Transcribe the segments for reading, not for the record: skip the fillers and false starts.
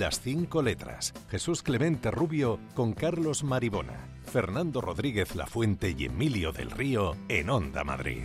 Las 5 letras. Jesús Clemente Rubio con Carlos Maribona, Fernando Rodríguez Lafuente y Emilio del Río en Onda Madrid.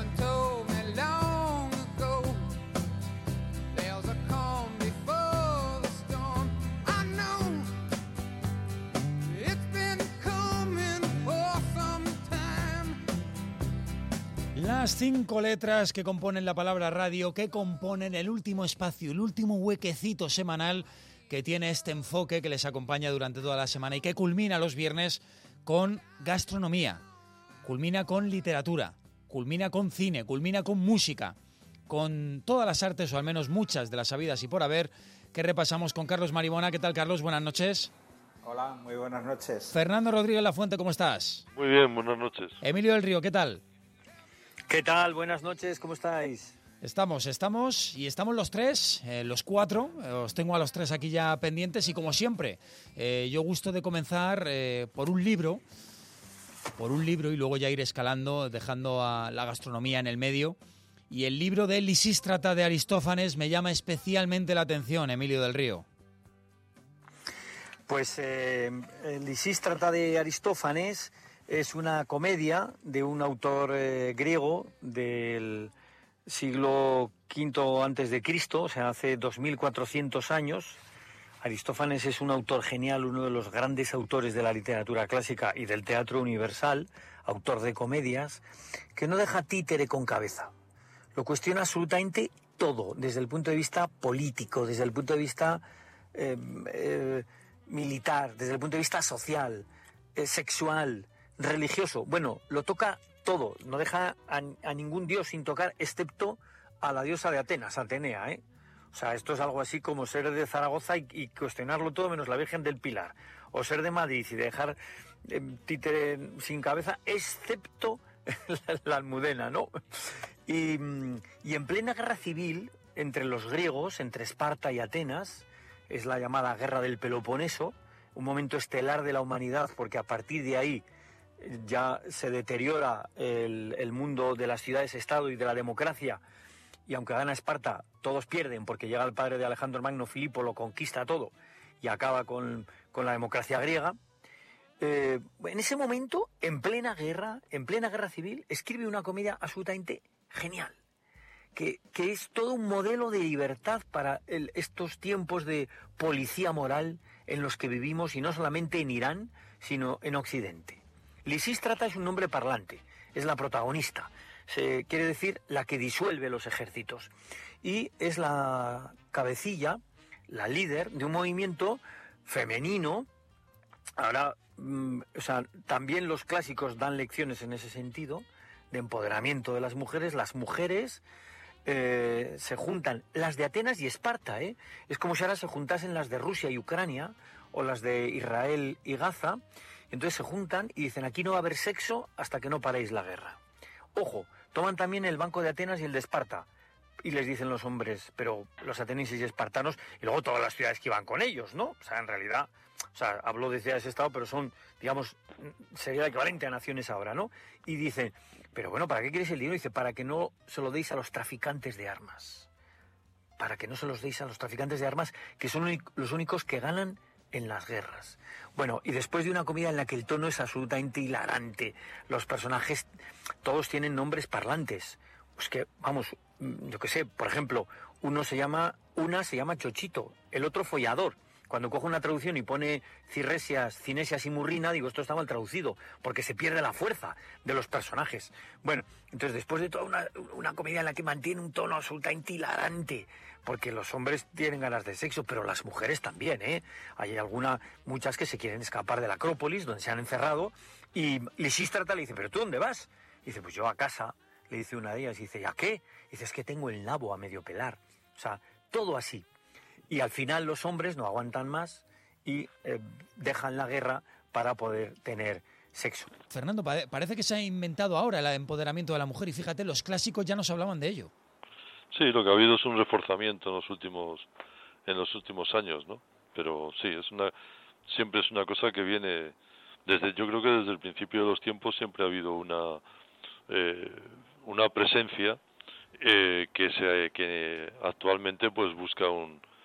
Las 5 letras que componen la palabra radio, que componen el último espacio, el último huequecito semanal que tiene este enfoque que les acompaña durante toda la semana y que culmina los viernes con gastronomía, culmina con literatura, culmina con cine, culmina con música, con todas las artes, o al menos muchas de las habidas y por haber, que repasamos con Carlos Maribona. ¿Qué tal, Carlos? Buenas noches. Hola, muy buenas noches. Fernando Rodríguez Lafuente, ¿cómo estás? Muy bien, buenas noches. Emilio del Río, ¿qué tal? ¿Qué tal? Buenas noches, ¿cómo estáis? Estamos los tres, los cuatro. Os tengo a los tres aquí ya pendientes y como siempre, yo gusto de comenzar por un libro y luego ya ir escalando, dejando a la gastronomía en el medio. Y el libro de Lisístrata de Aristófanes me llama especialmente la atención, Emilio del Río. Pues Lisístrata de Aristófanes es una comedia de un autor griego del siglo V antes de Cristo, o sea, hace 2400 años. Aristófanes es un autor genial, uno de los grandes autores de la literatura clásica y del teatro universal, autor de comedias, que no deja títere con cabeza. Lo cuestiona absolutamente todo, desde el punto de vista político, desde el punto de vista militar, desde el punto de vista social, sexual, religioso. Bueno, lo toca todo, no deja a ningún dios sin tocar, excepto a la diosa de Atenas, Atenea, ¿eh? O sea, esto es algo así como ser de Zaragoza y cuestionarlo todo menos la Virgen del Pilar, o ser de Madrid y dejar títere sin cabeza, excepto la Almudena, ¿no? Y en plena guerra civil entre los griegos, entre Esparta y Atenas, es la llamada Guerra del Peloponeso, un momento estelar de la humanidad, porque a partir de ahí ya se deteriora el mundo de las ciudades-estado y de la democracia, y aunque gana Esparta, todos pierden, porque llega el padre de Alejandro Magno, Filipo, lo conquista todo y acaba con la democracia griega. En ese momento, en plena guerra civil, escribe una comedia absolutamente genial, que es todo un modelo de libertad para estos tiempos de policía moral en los que vivimos, y no solamente en Irán, sino en Occidente. Lisístrata es un nombre parlante, es la protagonista, quiere decir la que disuelve los ejércitos, y es la cabecilla, la líder de un movimiento femenino. Ahora, o sea, también los clásicos dan lecciones en ese sentido, de empoderamiento de las mujeres. Las mujeres se juntan, las de Atenas y Esparta, es como si ahora se juntasen las de Rusia y Ucrania, o las de Israel y Gaza. Entonces se juntan y dicen: aquí no va a haber sexo hasta que no paréis la guerra. Ojo, toman también el banco de Atenas y el de Esparta. Y les dicen los hombres, pero los atenienses y espartanos, y luego todas las ciudades que iban con ellos, ¿no? O sea, en realidad, hablo de ciudades-estado, pero son, digamos, sería el equivalente a naciones ahora, ¿no? Y dicen, pero bueno, ¿para qué queréis el dinero? Y dice, para que no se lo deis a los traficantes de armas. Para que no se los deis a los traficantes de armas, que son los únicos que ganan en las guerras. Bueno, y después de una comedia en la que el tono es absolutamente hilarante, los personajes todos tienen nombres parlantes. Pues que, vamos, yo qué sé, por ejemplo, una se llama Chochito, el otro Follador. Cuando cojo una traducción y pone Ciresias, Cinesias y Murrina, digo, esto está mal traducido, porque se pierde la fuerza de los personajes. Bueno, entonces después de toda una comedia en la que mantiene un tono absolutamente hilarante, porque los hombres tienen ganas de sexo, pero las mujeres también, ¿eh? Hay muchas que se quieren escapar de la Acrópolis, donde se han encerrado, y Lisístrata le dice, ¿pero tú dónde vas? Y dice, pues yo a casa, le dice una de ellas, y dice, ¿y a qué? Y dice, es que tengo el nabo a medio pelar. O sea, todo así. Y al final los hombres no aguantan más y dejan la guerra para poder tener sexo. Fernando, parece que se ha inventado ahora el empoderamiento de la mujer, y fíjate, los clásicos ya nos hablaban de ello. Sí, lo que ha habido es un reforzamiento en los últimos años, ¿no? Pero sí, siempre es una cosa que viene yo creo que desde el principio de los tiempos siempre ha habido una presencia que actualmente pues busca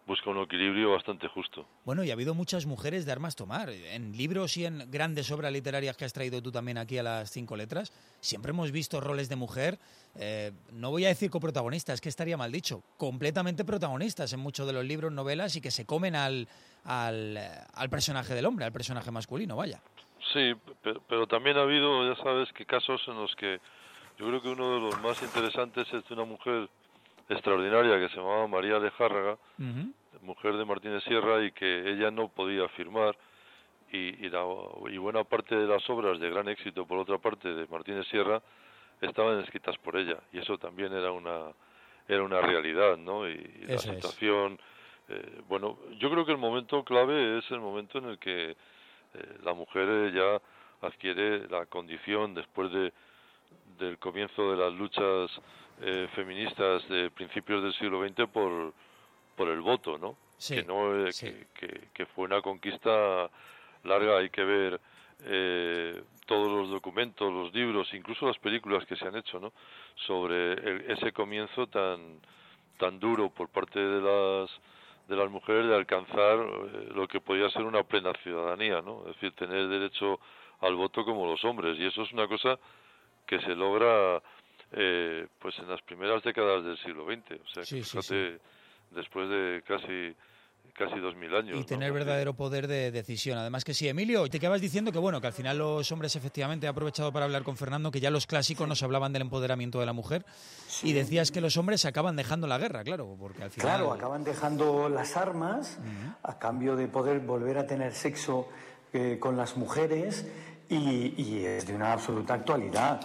busca un equilibrio bastante justo. Bueno, y ha habido muchas mujeres de armas tomar. En libros y en grandes obras literarias que has traído tú también aquí a las 5 letras, siempre hemos visto roles de mujer, no voy a decir coprotagonistas, es que estaría mal dicho, completamente protagonistas en muchos de los libros, novelas, y que se comen al personaje del hombre, al personaje masculino, vaya. Sí, pero también ha habido, ya sabes, que casos en los que yo creo que uno de los más interesantes es de una mujer extraordinaria que se llamaba María Lejárraga, mujer de Martínez Sierra, y que ella no podía firmar, y buena parte de las obras de gran éxito, por otra parte, de Martínez Sierra, estaban escritas por ella, y eso también era una realidad, ¿no? Y la situación, bueno, yo creo que el momento clave es el momento en el que la mujer ya adquiere la condición, después del comienzo de las luchas feministas de principios del siglo XX, por el voto, ¿no? Sí, que no sí. que fue una conquista larga. Hay que ver todos los documentos, los libros, incluso las películas que se han hecho, ¿no? Sobre ese comienzo tan duro por parte de las mujeres de alcanzar lo que podía ser una plena ciudadanía, ¿no? Es decir, tener derecho al voto como los hombres, y eso es una cosa que se logra pues en las primeras décadas del siglo XX, o sea, que fíjate, después de casi 2000 años. Y tener, ¿no? verdadero poder de decisión. Además que sí, Emilio, te acabas diciendo que bueno, que al final los hombres, efectivamente, he aprovechado para hablar con Fernando, que ya los clásicos nos hablaban del empoderamiento de la mujer, y decías que los hombres acaban dejando la guerra, claro, porque al final... Claro, acaban dejando las armas a cambio de poder volver a tener sexo con las mujeres, y es de una absoluta actualidad.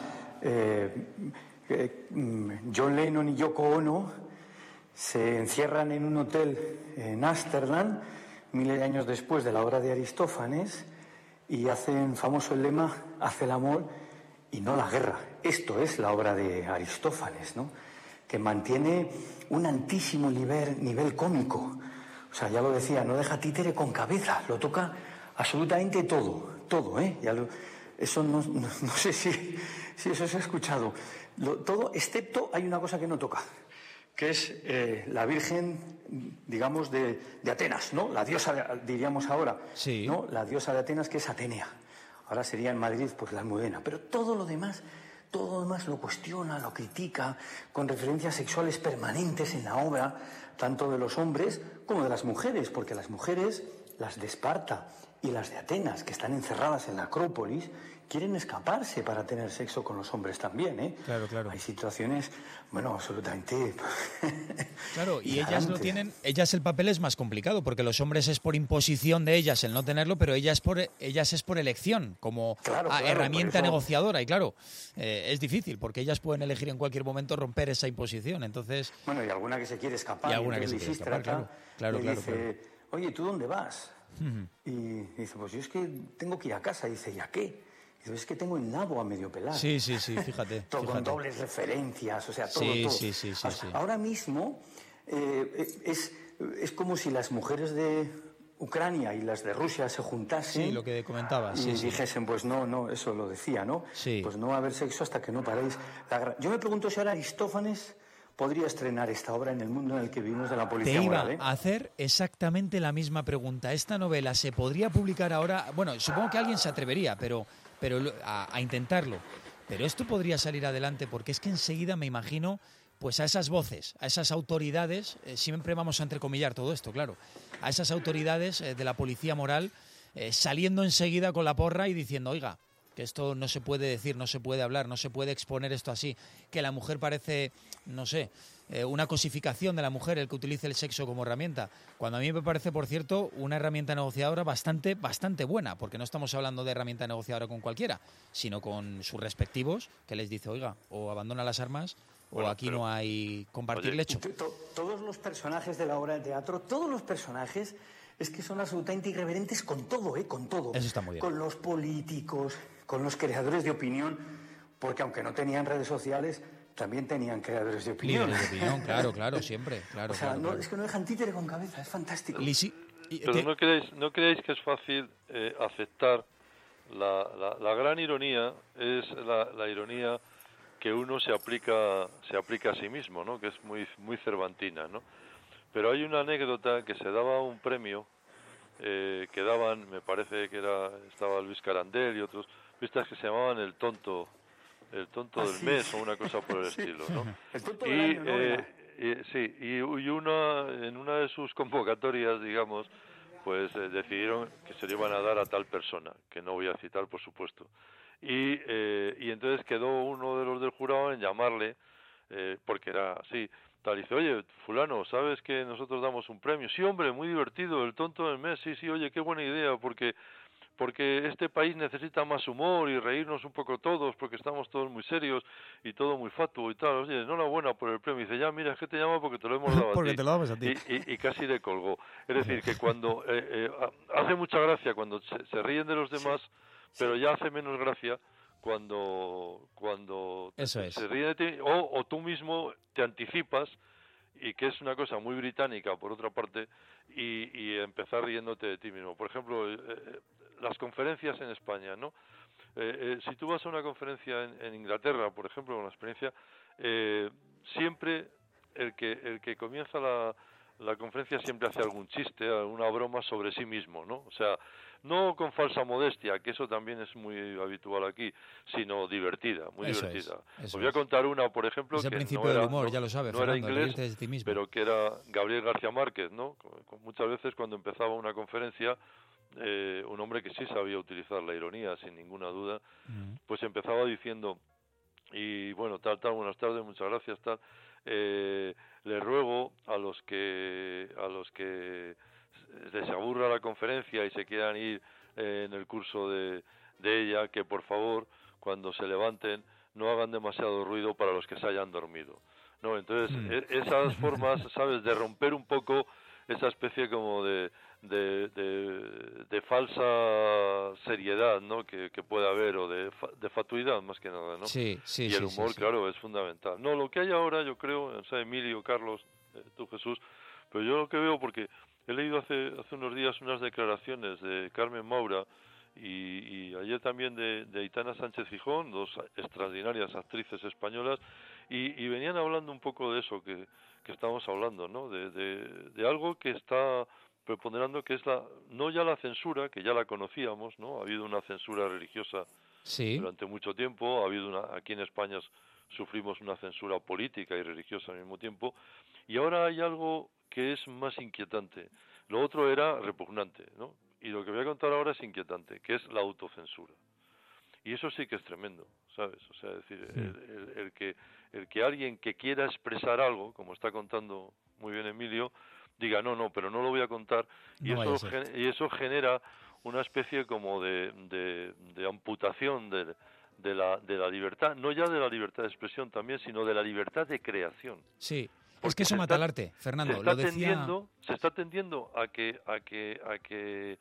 John Lennon y Yoko Ono se encierran en un hotel en Ámsterdam miles de años después de la obra de Aristófanes y hacen famoso el lema: haz el amor y no la guerra. Esto es la obra de Aristófanes, ¿no? Que mantiene un altísimo nivel cómico. O sea, ya lo decía, no deja títere con cabeza, lo toca absolutamente todo, ¿eh? Eso no sé si eso se ha escuchado. Todo, excepto hay una cosa que no toca, que es la Virgen, digamos, de Atenas, ¿no? La diosa, diríamos ahora, sí, ¿no? La diosa de Atenas, que es Atenea. Ahora sería en Madrid, pues la Almudena. Pero todo lo demás lo cuestiona, lo critica, con referencias sexuales permanentes en la obra, tanto de los hombres como de las mujeres, porque las mujeres, las de Esparta y las de Atenas, que están encerradas en la Acrópolis, quieren escaparse para tener sexo con los hombres también, ¿eh? Claro. Hay situaciones, bueno, absolutamente... Claro, y ellas lo tienen, ellas el papel es más complicado, porque los hombres es por imposición de ellas el no tenerlo, pero ellas es por elección, como herramienta negociadora, y claro, es difícil, porque ellas pueden elegir en cualquier momento romper esa imposición, entonces... Bueno, y alguna que se quiere escapar, y alguna que se quiere escapar, claro. Dice, oye, ¿tú dónde vas? Y dice, pues yo es que tengo que ir a casa. Y dice, ¿y a qué? Y dice, es que tengo el nabo a medio pelar. Sí, fíjate. Todo con dobles referencias, o sea, todo. Sí. Ahora mismo es como si las mujeres de Ucrania y las de Rusia se juntasen. Sí, lo que comentabas. Y dijesen, pues no, eso lo decía, ¿no? Sí. Pues no va a haber sexo hasta que no paréis la guerra. Yo me pregunto si ahora Aristófanes podría estrenar esta obra en el mundo en el que vivimos de la policía moral. Te iba a hacer exactamente la misma pregunta. ¿Esta novela se podría publicar ahora? Bueno, supongo que alguien se atrevería, pero a intentarlo. Pero esto podría salir adelante, porque es que enseguida me imagino pues a esas voces, a esas autoridades, siempre vamos a entrecomillar todo esto, claro, a esas autoridades de la policía moral saliendo enseguida con la porra y diciendo, oiga, que esto no se puede decir, no se puede hablar, no se puede exponer esto así, que la mujer parece, no sé, una cosificación de la mujer el que utilice el sexo como herramienta, cuando a mí me parece, por cierto, una herramienta negociadora bastante buena, porque no estamos hablando de herramienta negociadora con cualquiera, sino con sus respectivos, que les dice, oiga, o abandona las armas, o aquí no hay compartir lecho. Todos los personajes de la obra de teatro, todos los personajes es que son absolutamente irreverentes con todo, con todo. Eso está muy bien. Con los políticos, con los creadores de opinión, porque aunque no tenían redes sociales, también tenían creadores de opinión. Líderes de opinión, claro, siempre. Claro, o sea, claro. Es que no dejan títere con cabeza, es fantástico. Pero ¿no creéis que es fácil aceptar la gran ironía? Es la ironía que uno se aplica a sí mismo, ¿no? Que es muy cervantina, ¿no? pero hay una anécdota que se daba un premio que daban, me parece que estaba Luis Carandel y otros, vistas que se llamaban el tonto del mes o una cosa por el estilo, ¿no? El tonto del año, ¿no? Y en una de sus convocatorias, digamos, pues decidieron que se le iban a dar a tal persona, que no voy a citar, por supuesto. Y entonces quedó uno de los del jurado en llamarle, porque era así, tal, y dice, oye, fulano, ¿sabes que nosotros damos un premio? Sí, hombre, muy divertido, el tonto del mes, sí, oye, qué buena idea, porque este país necesita más humor y reírnos un poco todos, porque estamos todos muy serios y todo muy fatuo y tal. Oye, enhorabuena por el premio. Y dice, ya, mira, es que te llamo porque te lo hemos dado a ti. Porque te lo damos a ti. Y casi le colgó. Es decir, que cuando hace mucha gracia cuando se ríen de los demás, pero ya hace menos gracia cuando se ríen de ti, o tú mismo te anticipas, y que es una cosa muy británica, por otra parte, y empezar riéndote de ti mismo. Por ejemplo, las conferencias en España, ¿no? Si tú vas a una conferencia en Inglaterra, por ejemplo, una experiencia, siempre el que comienza la conferencia siempre hace algún chiste, alguna broma sobre sí mismo, ¿no? O sea, no con falsa modestia, que eso también es muy habitual aquí, sino divertida, muy divertida. Os voy a contar una, por ejemplo, es el que principio del humor, ya lo sabe, no Fernando, era inglés, de ti mismo. pero que era Gabriel García Márquez, ¿no? Muchas veces cuando empezaba una conferencia, un hombre que sí sabía utilizar la ironía, sin ninguna duda, pues empezaba diciendo, y bueno, tal, buenas tardes, muchas gracias, tal, le ruego a los que les aburra la conferencia y se quieran ir en el curso de ella, que por favor, cuando se levanten, no hagan demasiado ruido para los que se hayan dormido. No, entonces, esas formas, ¿sabes?, de romper un poco esa especie como de falsa seriedad, ¿no?, que puede haber, o de fatuidad, más que nada, ¿no? Sí, y el humor, claro, es fundamental. No, lo que hay ahora, yo creo, o sea, Emilio, Carlos, tú, Jesús, pero yo lo que veo, porque he leído hace unos días unas declaraciones de Carmen Maura y ayer también de Aitana Sánchez Gijón, dos extraordinarias actrices españolas, y venían hablando un poco de eso que estamos hablando, ¿no? De algo que está preponderando, que es no ya la censura, que ya la conocíamos, ¿no? Ha habido una censura religiosa durante mucho tiempo, ha habido aquí en España sufrimos una censura política y religiosa al mismo tiempo, y ahora hay algo que es más inquietante. Lo otro era repugnante, ¿no? Y lo que voy a contar ahora es inquietante, que es la autocensura. Y eso sí que es tremendo, ¿sabes? O sea, es decir, el que alguien que quiera expresar algo, como está contando muy bien Emilio, diga, no, pero no lo voy a contar, y eso genera una especie como de amputación de la libertad, no ya de la libertad de expresión también, sino de la libertad de creación. Sí. Es que eso mata el arte, Fernando. Se está tendiendo a que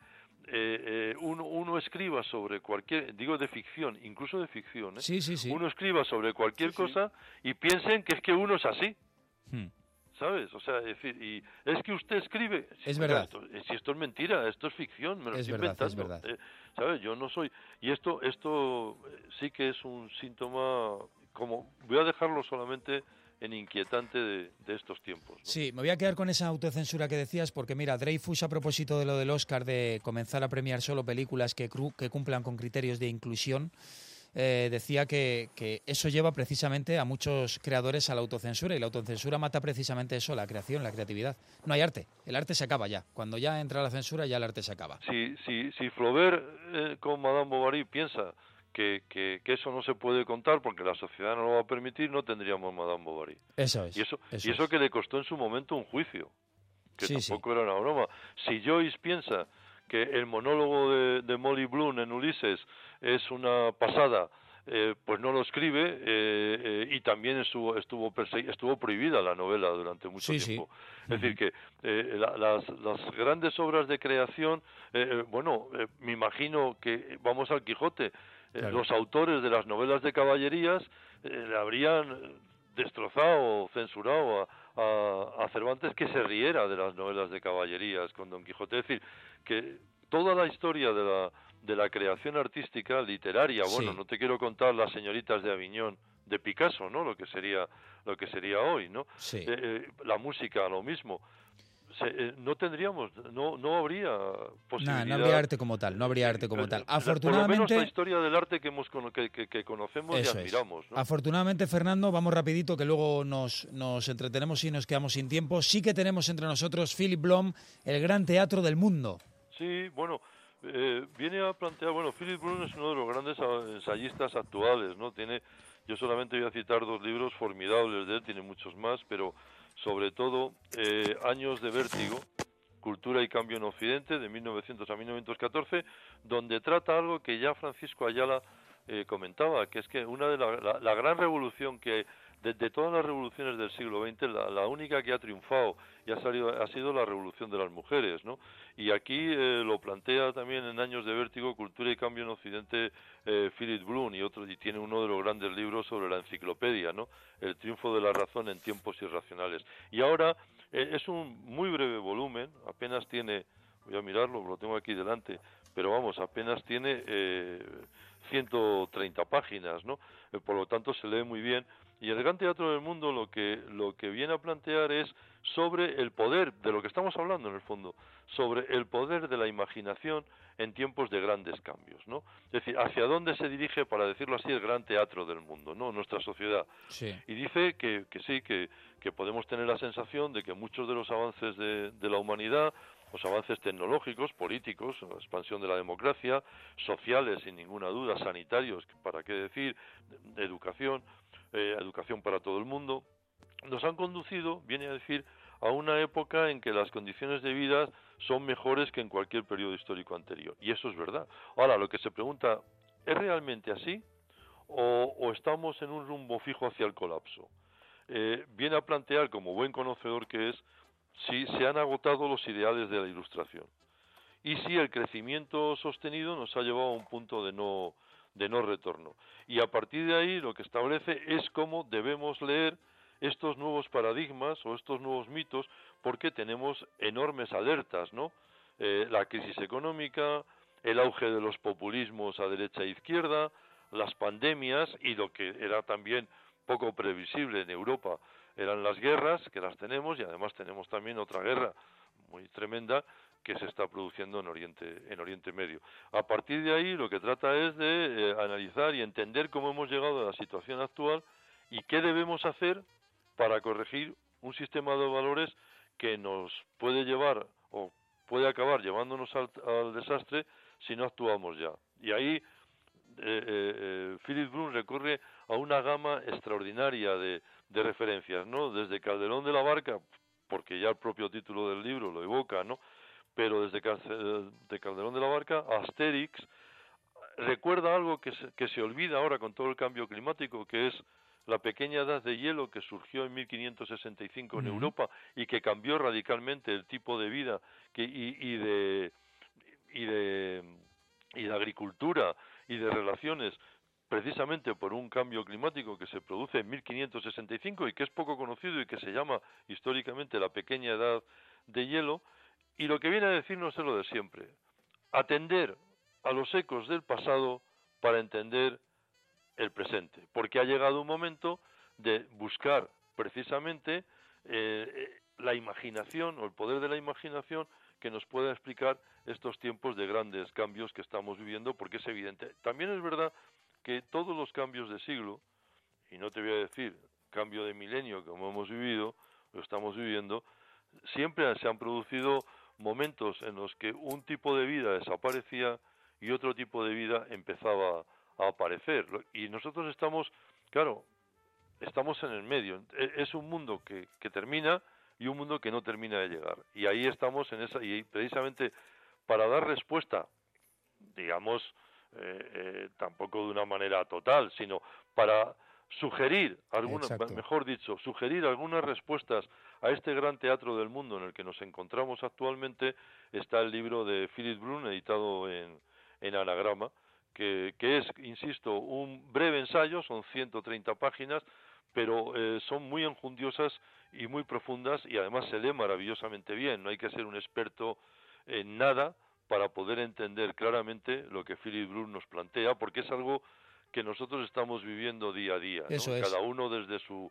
uno escriba sobre cualquier, digo de ficción, incluso de ficción, ¿eh? Uno escriba sobre cualquier cosa y piensen que es que uno es así. ¿Sabes? O sea, es decir, y es que usted escribe. Es verdad. Si esto es mentira, esto es ficción, me lo estoy inventando. Es verdad. ¿Sabes? Yo no soy. Y esto sí que es un síntoma, como voy a dejarlo solamente en inquietante de estos tiempos, ¿no? Sí, me voy a quedar con esa autocensura que decías, porque mira, Dreyfus, a propósito de lo del Oscar, de comenzar a premiar solo películas que cumplan con criterios de inclusión, decía que eso lleva precisamente a muchos creadores a la autocensura, y la autocensura mata precisamente eso, la creación, la creatividad. No hay arte, el arte se acaba ya. Cuando ya entra la censura, ya el arte se acaba. Si Flaubert con Madame Bovary piensa que eso no se puede contar porque la sociedad no lo va a permitir, no tendríamos Madame Bovary. Eso es. Y eso que le costó en su momento un juicio, que tampoco era una broma. Si Joyce piensa que el monólogo de Molly Bloom en Ulises es una pasada, pues no lo escribe, y también estuvo prohibida la novela durante mucho tiempo. Es decir, que las grandes obras de creación, me imagino que vamos al Quijote, los autores de las novelas de caballerías le habrían destrozado o censurado a Cervantes que se riera de las novelas de caballerías con Don Quijote. Es decir, que toda la historia de la creación artística, literaria, no te quiero contar Las señoritas de Aviñón de Picasso, ¿no? Lo que sería hoy, ¿no? Sí. La música, lo mismo. No tendríamos, no habría posibilidad. No habría arte como tal, no habría arte como tal. Por lo menos la historia del arte que conocemos y admiramos, ¿no? Afortunadamente, Fernando, vamos rapidito, que luego nos entretenemos y nos quedamos sin tiempo. Sí que tenemos entre nosotros Philip Blom, el gran teatro del mundo. Sí, bueno, viene a plantear, Philip Blum es uno de los grandes ensayistas actuales, ¿no? Yo solamente voy a citar 2 libros formidables de él, tiene muchos más, pero sobre todo Años de vértigo, Cultura y cambio en Occidente, de 1900 a 1914, donde trata algo que ya Francisco Ayala comentaba, que es que una de la gran revolución que de todas las revoluciones del siglo XX, la única que ha triunfado y ha sido la revolución de las mujeres, ¿no? Y aquí lo plantea también en Años de vértigo, Cultura y cambio en Occidente, Philip Blum, y tiene uno de los grandes libros sobre la enciclopedia, ¿no? El triunfo de la razón en tiempos irracionales. Y ahora es un muy breve volumen, apenas tiene, voy a mirarlo, lo tengo aquí delante, pero vamos, apenas tiene 130 páginas, ¿no? Por lo tanto se lee muy bien. Y el Gran Teatro del Mundo lo que viene a plantear es sobre el poder, de lo que estamos hablando en el fondo, sobre el poder de la imaginación en tiempos de grandes cambios, ¿no? Es decir, hacia dónde se dirige, para decirlo así, el Gran Teatro del Mundo, ¿no? Nuestra sociedad. Sí. Y dice que sí, que podemos tener la sensación de que muchos de los avances de la humanidad, los avances tecnológicos, políticos, la expansión de la democracia, sociales, sin ninguna duda, sanitarios, para qué decir, educación para todo el mundo, nos han conducido, viene a decir, a una época en que las condiciones de vida son mejores que en cualquier periodo histórico anterior. Y eso es verdad. Ahora, lo que se pregunta, ¿es realmente así? ¿O estamos en un rumbo fijo hacia el colapso? Viene a plantear, como buen conocedor que es, si se han agotado los ideales de la Ilustración. Y si el crecimiento sostenido nos ha llevado a un punto de no retorno. Y a partir de ahí lo que establece es cómo debemos leer estos nuevos paradigmas o estos nuevos mitos, porque tenemos enormes alertas, ¿no? La crisis económica, el auge de los populismos a derecha e izquierda, las pandemias y lo que era también poco previsible en Europa eran las guerras, que las tenemos, y además tenemos también otra guerra muy tremenda que se está produciendo en Oriente Medio. A partir de ahí lo que trata es de analizar y entender cómo hemos llegado a la situación actual y qué debemos hacer para corregir un sistema de valores que nos puede llevar o puede acabar llevándonos al desastre si no actuamos ya. Y ahí Philip Blum recurre a una gama extraordinaria de referencias, ¿no? Desde Calderón de la Barca, porque ya el propio título del libro lo evoca, ¿no? Pero desde de Calderón de la Barca a Asterix, recuerda algo que se olvida ahora con todo el cambio climático, que es la pequeña edad de hielo que surgió en 1565 en Europa y que cambió radicalmente el tipo de vida y de agricultura y de relaciones, precisamente por un cambio climático que se produce en 1565 y que es poco conocido y que se llama históricamente la pequeña edad de hielo. Y lo que viene a decirnos es lo de siempre: atender a los ecos del pasado para entender el presente, porque ha llegado un momento de buscar precisamente la imaginación o el poder de la imaginación que nos pueda explicar estos tiempos de grandes cambios que estamos viviendo, porque es evidente. También es verdad que todos los cambios de siglo, y no te voy a decir cambio de milenio como hemos vivido, lo estamos viviendo, siempre se han producido momentos en los que un tipo de vida desaparecía y otro tipo de vida empezaba a aparecer. Y nosotros estamos en el medio. Es un mundo que termina y un mundo que no termina de llegar. Y ahí estamos y precisamente para dar respuesta, digamos, tampoco de una manera total, sino para sugerir sugerir algunas respuestas a este gran teatro del mundo en el que nos encontramos actualmente, está el libro de Philip Blum, editado en Anagrama, que es, insisto, un breve ensayo, son 130 páginas, pero son muy enjundiosas y muy profundas, y además se lee maravillosamente bien. No hay que ser un experto en nada para poder entender claramente lo que Philip Blum nos plantea, porque es algo que nosotros estamos viviendo día a día, ¿no? Eso es. Cada uno desde su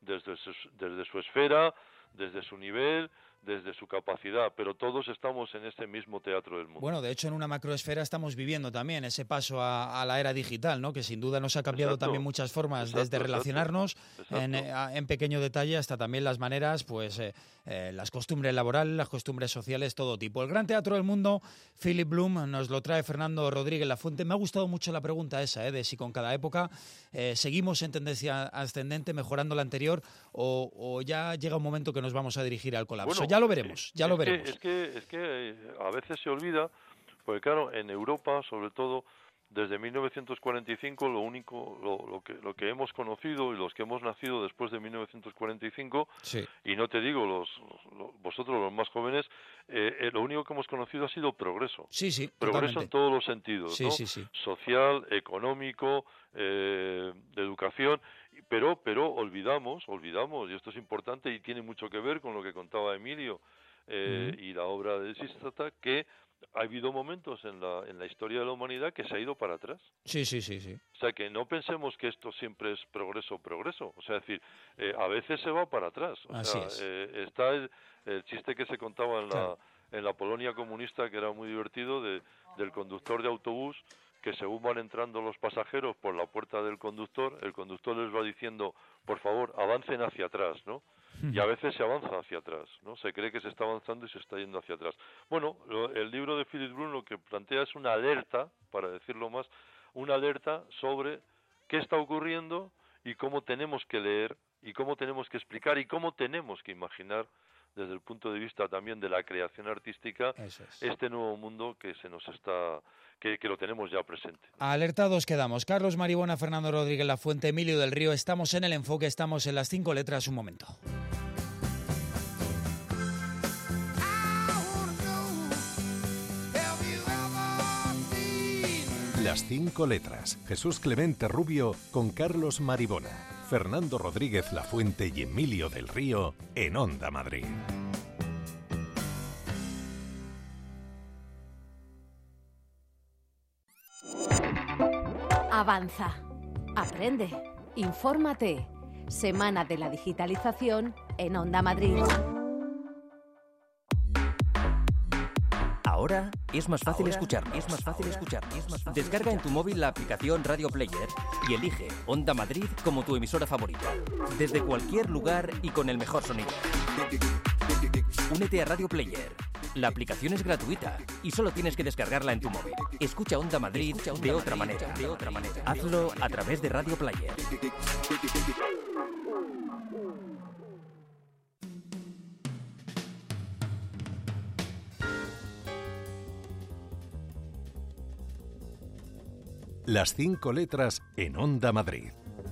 esfera, desde su nivel, desde su capacidad, pero todos estamos en este mismo teatro del mundo. Bueno, de hecho, en una macroesfera estamos viviendo también ese paso a la era digital, ¿no? Que sin duda nos ha cambiado también muchas formas, desde relacionarnos en pequeño detalle hasta también las maneras, pues las costumbres laborales, las costumbres sociales, todo tipo. El gran teatro del mundo, Philip Bloom, nos lo trae Fernando Rodríguez Lafuente. Me ha gustado mucho la pregunta esa, de si con cada época seguimos en tendencia ascendente, mejorando la anterior, o ya llega un momento que nos vamos a dirigir al colapso. Bueno, ya lo veremos, ya lo veremos. Es que a veces se olvida, porque claro, en Europa, sobre todo, desde 1945, lo que hemos conocido y los que hemos nacido después de 1945, sí. Y no te digo vosotros los más jóvenes, lo único que hemos conocido ha sido progreso. Sí, sí, progreso totalmente. En todos los sentidos, sí, ¿no? Sí, sí. Social, económico, de educación. Pero olvidamos, y esto es importante y tiene mucho que ver con lo que contaba Emilio y la obra de Sístata, que ha habido momentos en la historia de la humanidad que se ha ido para atrás. Sí. O sea, que no pensemos que esto siempre es progreso. O sea, es decir, a veces se va para atrás. Así es. Está el chiste que se contaba en la Polonia comunista, que era muy divertido, del conductor de autobús, que según van entrando los pasajeros por la puerta del conductor, el conductor les va diciendo, por favor, avancen hacia atrás, ¿no? Y a veces se avanza hacia atrás, ¿no? Se cree que se está avanzando y se está yendo hacia atrás. Bueno, el libro de Philip Bloom lo que plantea es una alerta, para decirlo más, una alerta sobre qué está ocurriendo y cómo tenemos que leer y cómo tenemos que explicar y cómo tenemos que imaginar desde el punto de vista también de la creación artística, este nuevo mundo que se nos está, que lo tenemos ya presente. Alertados quedamos. Carlos Maribona, Fernando Rodríguez Lafuente, Emilio del Río, estamos en el enfoque, estamos en las 5 letras, un momento. Las 5 letras. Jesús Clemente Rubio con Carlos Maribona, Fernando Rodríguez Lafuente y Emilio del Río en Onda Madrid. Avanza, aprende, infórmate. Semana de la Digitalización en Onda Madrid. Ahora es más fácil escucharnos. Descarga en tu móvil la aplicación Radio Player y elige Onda Madrid como tu emisora favorita. Desde cualquier lugar y con el mejor sonido. Únete a Radio Player. La aplicación es gratuita y solo tienes que descargarla en tu móvil. Escucha Onda Madrid de otra manera. Hazlo a través de Radio Player. Las 5 letras en Onda Madrid.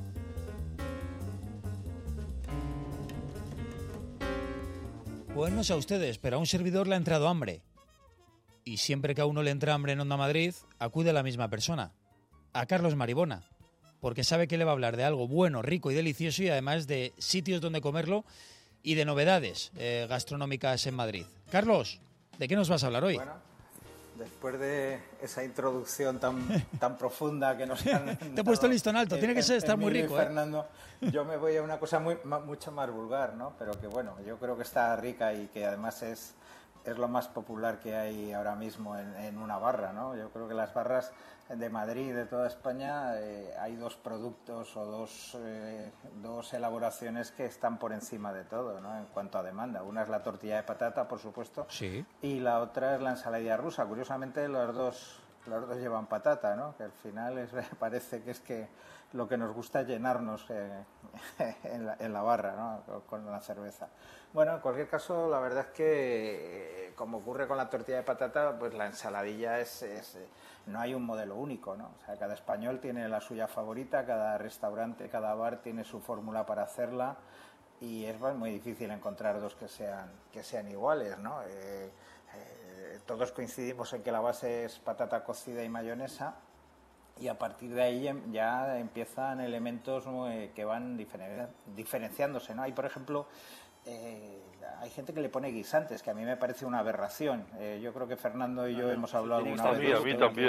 Pues no sé a ustedes, pero a un servidor le ha entrado hambre. Y siempre que a uno le entra hambre en Onda Madrid, acude a la misma persona, a Carlos Maribona, porque sabe que le va a hablar de algo bueno, rico y delicioso y además de sitios donde comerlo y de novedades gastronómicas en Madrid. Carlos, ¿de qué nos vas a hablar hoy? Bueno, después de esa introducción tan profunda que nos han Te he puesto el listón alto, tiene que estar muy rico. Fernando, yo me voy a una cosa mucho más vulgar, ¿no? Pero que bueno, yo creo que está rica y que además es lo más popular que hay ahora mismo en una barra, ¿no? Yo creo que las barras de Madrid, de toda España, hay dos productos o dos elaboraciones que están por encima de todo, ¿no? En cuanto a demanda. Una es la tortilla de patata, por supuesto, sí, y la otra es la ensaladilla rusa. Curiosamente, los dos llevan patata, ¿no? Que al final parece que es que lo que nos gusta es llenarnos en la barra, ¿no? Con la cerveza. Bueno, en cualquier caso, la verdad es que, como ocurre con la tortilla de patata, pues la ensaladilla no hay un modelo único, ¿no? O sea, cada español tiene la suya favorita, cada restaurante, cada bar tiene su fórmula para hacerla y es muy difícil encontrar dos que sean iguales, ¿no? Todos coincidimos en que la base es patata cocida y mayonesa y a partir de ahí ya empiezan elementos que van diferenciándose, ¿no? Hay, por ejemplo, hay gente que le pone guisantes, que a mí me parece una aberración. Yo creo que Fernando y yo hemos hablado alguna vez. A mí también.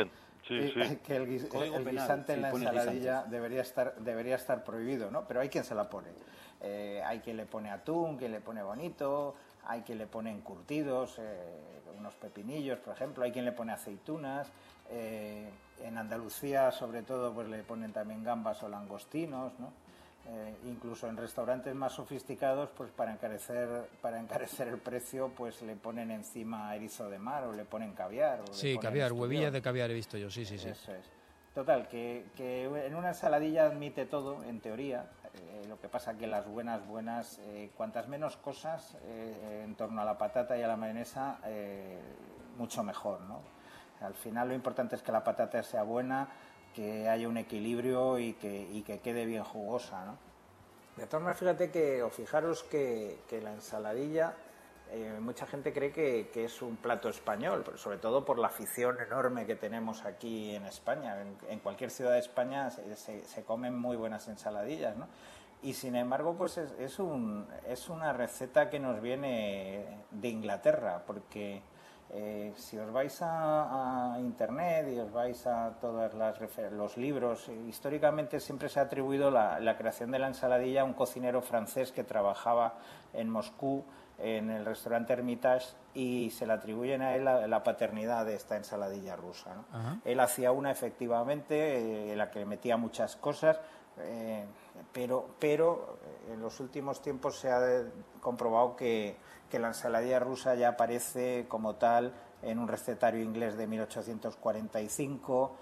que el guisante en la ensaladilla debería estar prohibido, ¿no? Pero hay quien se la pone. Hay quien le pone atún, quien le pone bonito, hay quien le pone encurtidos, unos pepinillos, por ejemplo, hay quien le pone aceitunas. En Andalucía, sobre todo, pues le ponen también gambas o langostinos, ¿no? Incluso en restaurantes más sofisticados, pues para encarecer el precio, pues le ponen encima erizo de mar o le ponen caviar. Sí, caviar, huevillas de caviar he visto yo, sí. Eso es. Total, que en una ensaladilla admite todo, en teoría. Lo que pasa que las buenas, cuantas menos cosas en torno a la patata y a la mayonesa, mucho mejor, ¿no? Al final lo importante es que la patata sea buena, que haya un equilibrio y que quede bien jugosa, ¿no? De todas maneras, fijaros que la ensaladilla, mucha gente cree que es un plato español, pero sobre todo por la afición enorme que tenemos aquí en España. En cualquier ciudad de España se comen muy buenas ensaladillas, ¿no? Y sin embargo, pues es una receta que nos viene de Inglaterra, porque si os vais a internet y os vais a todos los libros, históricamente siempre se ha atribuido la creación de la ensaladilla a un cocinero francés que trabajaba en Moscú en el restaurante Hermitage, y se le atribuyen a él la paternidad de esta ensaladilla rusa, ¿no? Él hacía una, efectivamente, en la que metía muchas cosas, pero en los últimos tiempos se ha comprobado que la ensaladilla rusa ya aparece como tal en un recetario inglés de 1845,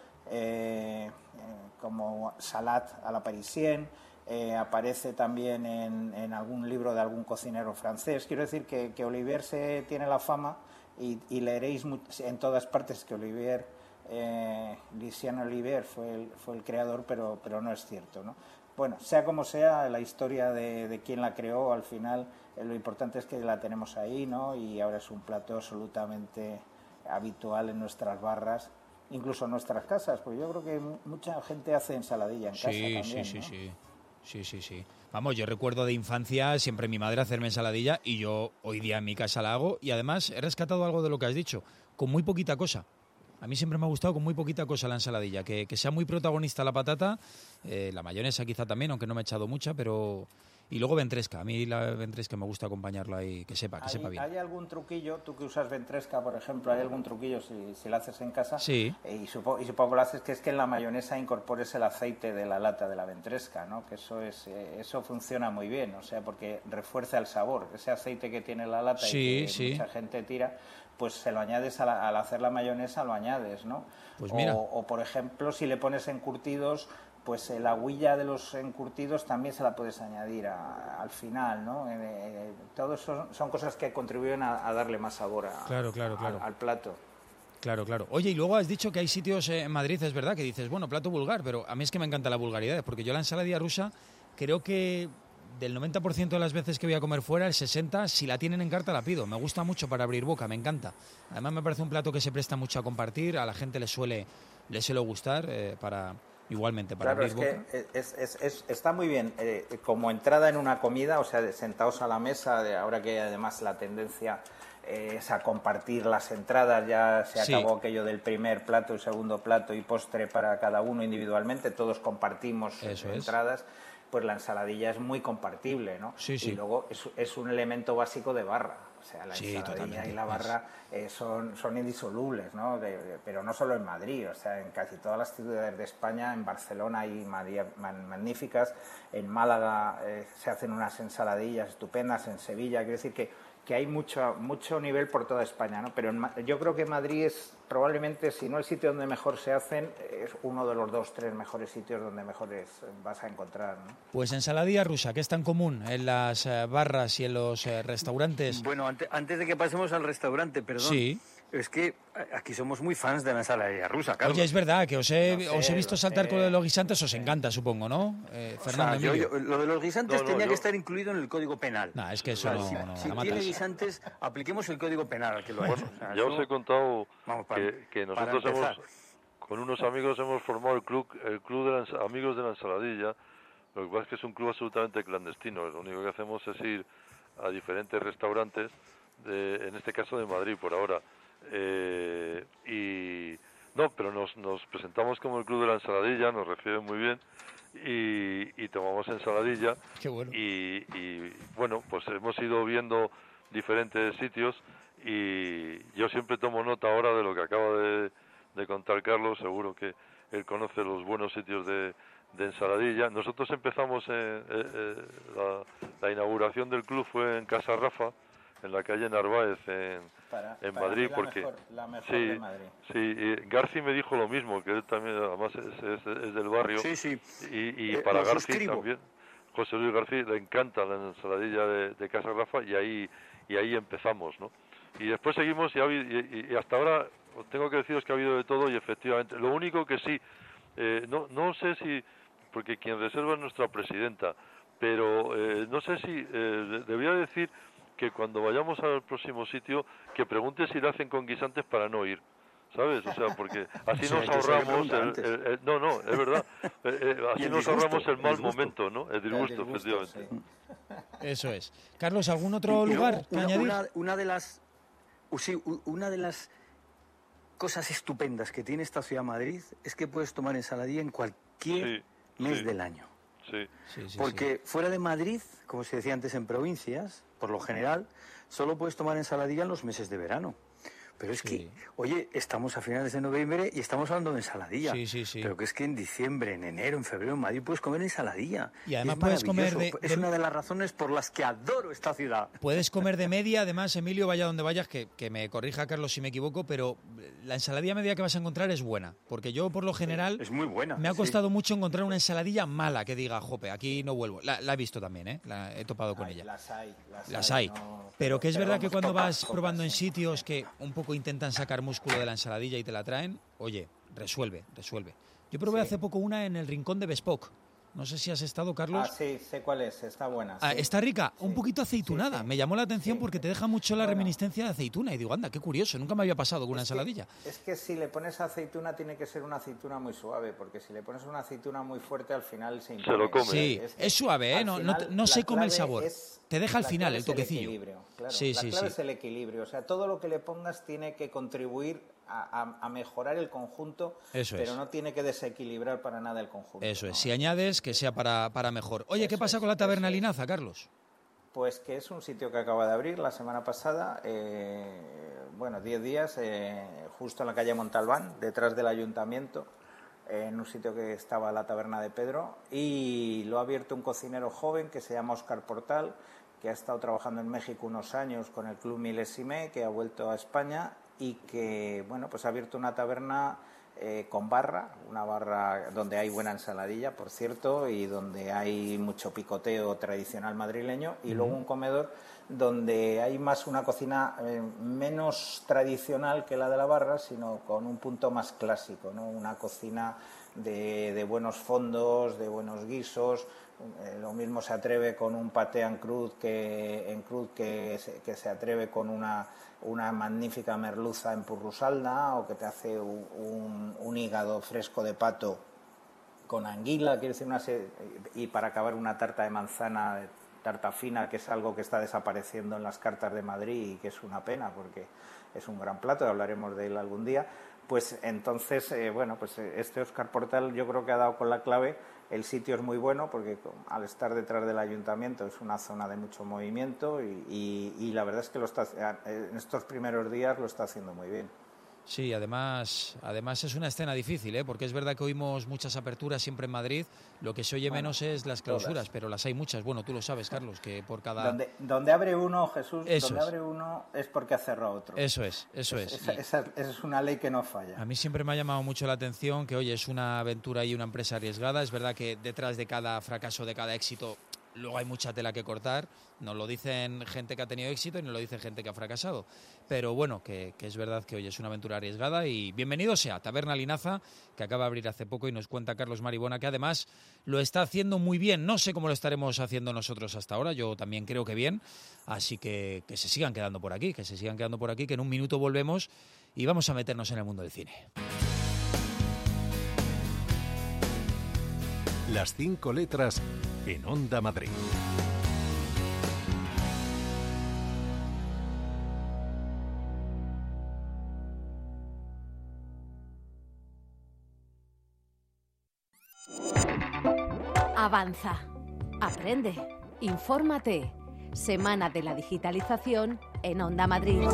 como salad à la parisienne, aparece también en algún libro de algún cocinero francés. Quiero decir que Olivier tiene la fama, y leeréis en todas partes que Lucien Olivier fue el creador, pero no es cierto, ¿no? Bueno, sea como sea, la historia de quién la creó, al final lo importante es que la tenemos ahí, ¿no? Y ahora es un plato absolutamente habitual en nuestras barras, incluso en nuestras casas, porque yo creo que mucha gente hace ensaladilla en casa también, Sí. Vamos, yo recuerdo de infancia siempre mi madre hacerme ensaladilla, y yo hoy día en mi casa la hago, y además he rescatado algo de lo que has dicho, con muy poquita cosa. A mí siempre me ha gustado con muy poquita cosa la ensaladilla, que sea muy protagonista la patata, la mayonesa quizá también, aunque no me he echado mucha, pero... Y luego ventresca, a mí la ventresca me gusta acompañarlo ahí, que sepa bien. ¿Hay algún truquillo, tú que usas ventresca, por ejemplo, hay algún truquillo si la haces en casa? Sí. Y supongo que lo haces, que es que en la mayonesa incorpores el aceite de la lata de la ventresca, ¿no? Que eso funciona muy bien, o sea, porque refuerza el sabor. Ese aceite que tiene la lata y que mucha gente tira, pues se lo añades al hacer la mayonesa, lo añades, ¿no? Pues mira. O por ejemplo, si le pones encurtidos, pues la huilla de los encurtidos también se la puedes añadir al final, ¿no? Todo eso son cosas que contribuyen a darle más sabor al plato. Claro. Oye, y luego has dicho que hay sitios en Madrid, es verdad, que dices, bueno, plato vulgar, pero a mí es que me encanta la vulgaridad, porque yo la ensaladilla rusa creo que del 90% de las veces que voy a comer fuera, el 60%, si la tienen en carta la pido. Me gusta mucho para abrir boca, me encanta. Además me parece un plato que se presta mucho a compartir, a la gente le suele gustar, igualmente para abrir boca. Está muy bien como entrada en una comida, o sea, sentados a la mesa, ahora que además la tendencia es a compartir las entradas, ya se acabó aquello del primer plato, el segundo plato y postre para cada uno individualmente, todos compartimos entradas. Pues la ensaladilla es muy compartible, ¿no? Sí. Y luego es un elemento básico de barra. O sea, la ensaladilla y la barra son indisolubles, ¿no? Pero no solo en Madrid, o sea, en casi todas las ciudades de España, en Barcelona hay magníficas, en Málaga se hacen unas ensaladillas estupendas, en Sevilla, quiero decir que hay mucho nivel por toda España, ¿no? Pero yo creo que Madrid es probablemente, si no el sitio donde mejor se hacen, es uno de los 2-3 mejores sitios donde mejores vas a encontrar, ¿no? Pues ensaladilla rusa, que es tan común en las barras y en los restaurantes. Bueno, antes de que pasemos al restaurante, perdón. Sí. Es que aquí somos muy fans de la ensaladilla rusa, Carlos. Oye, es verdad que os he visto saltar con lo de los guisantes, os encanta, supongo, ¿no? Fernando, lo de los guisantes tenía que estar incluido en el Código Penal. No, es que eso si tiene guisantes, apliquemos el Código Penal al que lo ha hecho. Ya os he contado que nosotros con unos amigos hemos formado el club de amigos de la ensaladilla. Lo que pasa es que es un club absolutamente clandestino. Lo único que hacemos es ir a diferentes restaurantes, en este caso de Madrid por ahora. Y No, pero nos presentamos como el Club de la Ensaladilla, nos reciben muy bien y tomamos ensaladilla. Qué bueno. Y bueno, pues hemos ido viendo diferentes sitios y yo siempre tomo nota ahora de lo que acaba de contar Carlos. Seguro que él conoce los buenos sitios de ensaladilla. Nosotros empezamos, la inauguración del club fue en Casa Rafa, en la calle Narváez, en Madrid, porque la mejor sí, de Madrid. Sí, y Garci me dijo lo mismo, que él también además es del barrio. Sí. Y para Garci también, José Luis García, le encanta la ensaladilla de Casa Rafa y ahí empezamos, ¿no? Y después seguimos y hasta ahora tengo que deciros que ha habido de todo y efectivamente, lo único que sí, no sé si, porque quien reserva es nuestra presidenta, pero no sé si debería decir que cuando vayamos al próximo sitio que pregunte si le hacen con guisantes para no ir, ¿sabes? O sea, porque así nos ahorramos no, es verdad, así nos ahorramos el mal momento, ¿no? El disgusto, efectivamente. Sí. Eso es. Carlos, ¿algún otro lugar que añadir? Una de las cosas estupendas que tiene esta ciudad de Madrid es que puedes tomar ensaladilla en cualquier mes del año. Sí. Porque fuera de Madrid, como se decía antes en provincias, por lo general, solo puedes tomar ensaladilla en los meses de verano. Pero es que, oye, estamos a finales de noviembre y estamos hablando de ensaladilla. Sí. Pero que es que en diciembre, en enero, en febrero, en Madrid puedes comer ensaladilla. Y además puedes comer Es una de las razones por las que adoro esta ciudad. Puedes comer de media, además, Emilio, vaya donde vayas, que me corrija Carlos si me equivoco, pero la ensaladilla media que vas a encontrar es buena. Porque yo, por lo general, es muy buena. Me ha costado mucho encontrar una ensaladilla mala que diga, jope, aquí no vuelvo. La he visto también, ¿eh? He topado con ella. Las hay. No, pero que es verdad que cuando vas pocas, probando en sitios que un poco intentan sacar músculo de la ensaladilla y te la traen, oye, resuelve. Yo probé hace poco una en el Rincón de Bespoc. No sé si has estado, Carlos. Sí, sé cuál es, está buena. Sí. Está rica, un poquito aceitunada. Sí. Me llamó la atención porque te deja mucho la reminiscencia de aceituna. Y digo, anda, qué curioso, nunca me había pasado con una ensaladilla. Es que si le pones aceituna tiene que ser una aceituna muy suave, porque si le pones una aceituna muy fuerte al final se impone. Se lo come. Sí, es suave, ¿eh? No se come el sabor. Te deja al final el toquecillo. Claro. La clave es el equilibrio. O sea, todo lo que le pongas tiene que contribuir a mejorar el conjunto, pero no tiene que desequilibrar para nada el conjunto. Eso es, si añades, que sea para mejor. Oye, ¿qué pasa con la Taberna Linaza, Carlos? Pues que es un sitio que acaba de abrir la semana pasada, 10 días, justo en la calle Montalbán, detrás del ayuntamiento, en un sitio que estaba la Taberna de Pedro, y lo ha abierto un cocinero joven que se llama Óscar Portal, que ha estado trabajando en México unos años con el Club Milésime, que ha vuelto a España y que, pues ha abierto una taberna con una barra donde hay buena ensaladilla, por cierto, y donde hay mucho picoteo tradicional madrileño, y luego un comedor donde hay más una cocina menos tradicional que la de la barra, sino con un punto más clásico, ¿no? Una cocina de buenos fondos, de buenos guisos. Lo mismo se atreve con un paté en crud que se atreve con una magnífica merluza en purrusalda, o que te hace un hígado fresco de pato con anguila, quiero decir, y para acabar una tarta de manzana, tarta fina, que es algo que está desapareciendo en las cartas de Madrid y que es una pena porque es un gran plato, hablaremos de él algún día. Pues entonces, este Óscar Portal yo creo que ha dado con la clave. El sitio es muy bueno porque al estar detrás del ayuntamiento es una zona de mucho movimiento y la verdad es que en estos primeros días lo está haciendo muy bien. Sí, además es una escena difícil, ¿eh? Porque es verdad que oímos muchas aperturas siempre en Madrid, lo que se oye menos es las clausuras, pero las hay muchas. Bueno, tú lo sabes, Carlos, que por cada... Donde abre uno, Jesús, abre uno es porque ha cerrado otro. Eso es. Esa es una ley que no falla. A mí siempre me ha llamado mucho la atención que, oye, es una aventura y una empresa arriesgada. Es verdad que detrás de cada fracaso, de cada éxito, luego hay mucha tela que cortar. Nos lo dicen gente que ha tenido éxito y nos lo dice gente que ha fracasado. Pero bueno, que es verdad que hoy es una aventura arriesgada y bienvenido sea Taberna Linaza, que acaba de abrir hace poco y nos cuenta Carlos Maribona, que además lo está haciendo muy bien. No sé cómo lo estaremos haciendo nosotros hasta ahora, yo también creo que bien. Así que se sigan quedando por aquí, que en un minuto volvemos y vamos a meternos en el mundo del cine. Las 5 letras en Onda Madrid. avanza. Aprende. Infórmate. Semana de la Digitalización en Onda Madrid.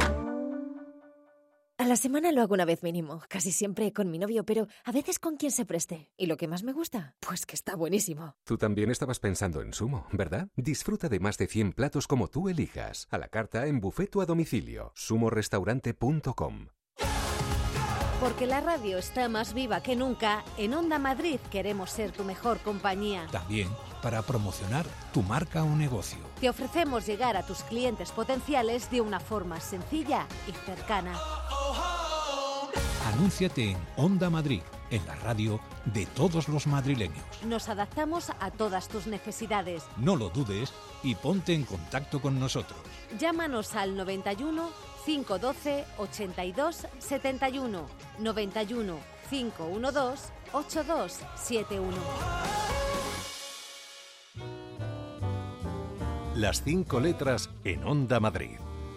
A la semana lo hago una vez mínimo, casi siempre con mi novio, pero a veces con quien se preste. ¿Y lo que más me gusta? Pues que está buenísimo. Tú también estabas pensando en Sumo, ¿verdad? Disfruta de más de 100 platos como tú elijas, a la carta, en buffet o a domicilio. sumorestaurante.com. Porque la radio está más viva que nunca, en Onda Madrid queremos ser tu mejor compañía. También para promocionar tu marca o negocio. Te ofrecemos llegar a tus clientes potenciales de una forma sencilla y cercana. Anúnciate en Onda Madrid, en la radio de todos los madrileños. Nos adaptamos a todas tus necesidades. No lo dudes y ponte en contacto con nosotros. Llámanos al 91 512 82 71, 91 512 8271. Las 5 letras en Onda Madrid.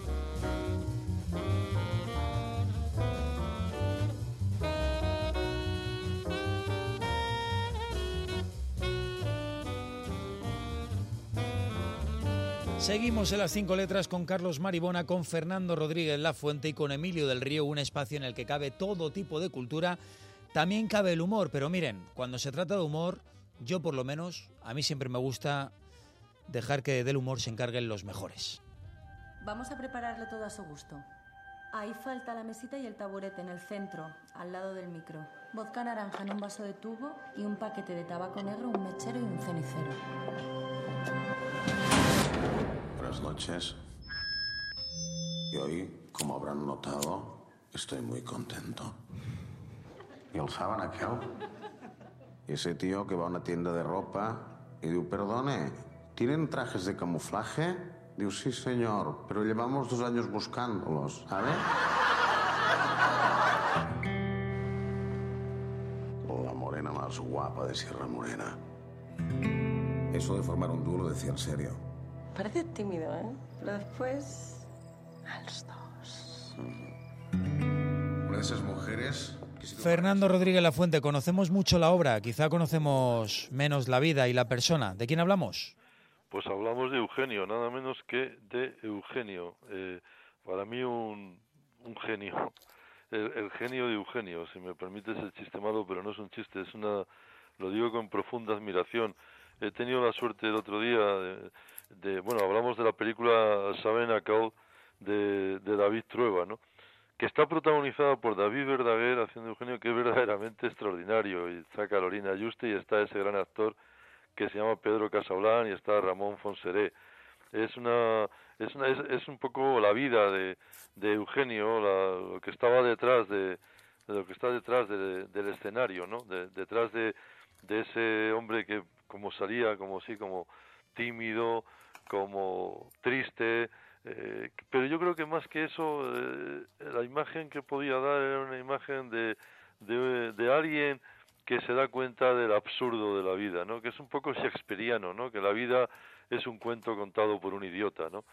Seguimos en las 5 letras con Carlos Maribona, con Fernando Rodríguez Lafuente y con Emilio del Río, un espacio en el que cabe todo tipo de cultura. También cabe el humor, pero miren, cuando se trata de humor, yo por lo menos, a mí siempre me gusta dejar que del humor se encarguen los mejores. Vamos a prepararlo todo a su gusto. Ahí falta la mesita y el taburete en el centro, al lado del micro. Vodka naranja en un vaso de tubo y un paquete de tabaco negro, un mechero y un cenicero. Buenas noches. Y hoy, como habrán notado, estoy muy contento. ¿Y el saben aquel? Ese tío que va a una tienda de ropa y dice, perdone, ¿tienen trajes de camuflaje? Digo, sí, señor, pero llevamos 2 años buscándolos, ¿sabe? La morena más guapa de Sierra Morena. Eso de formar un dúo lo decía en serio. Parece tímido, ¿eh? Pero después... a los dos. Una de esas mujeres... Fernando Rodríguez Lafuente, conocemos mucho la obra, quizá conocemos menos la vida y la persona. ¿De quién hablamos? Pues hablamos de Eugenio, nada menos que de Eugenio. Para mí un genio. El genio de Eugenio, si me permites el chiste malo, pero no es un chiste, lo digo con profunda admiración. He tenido la suerte el otro día bueno, hablamos de la película Sabena Call de David Trueba, ¿no? Que está protagonizada por David Verdaguer haciendo Eugenio, que es verdaderamente extraordinario, y está Carolina Yuste y está ese gran actor que se llama Pedro Casablán y está Ramón Fonseré. Es un poco la vida de Eugenio, lo que estaba detrás de lo que está detrás del escenario, ¿no? Detrás de ese hombre que como salía como tímido, como triste, pero yo creo que más que eso, la imagen que podía dar era una imagen de alguien que se da cuenta del absurdo de la vida, ¿no? Que es un poco shakespeariano, ¿no? Que la vida es un cuento contado por un idiota, ¿no?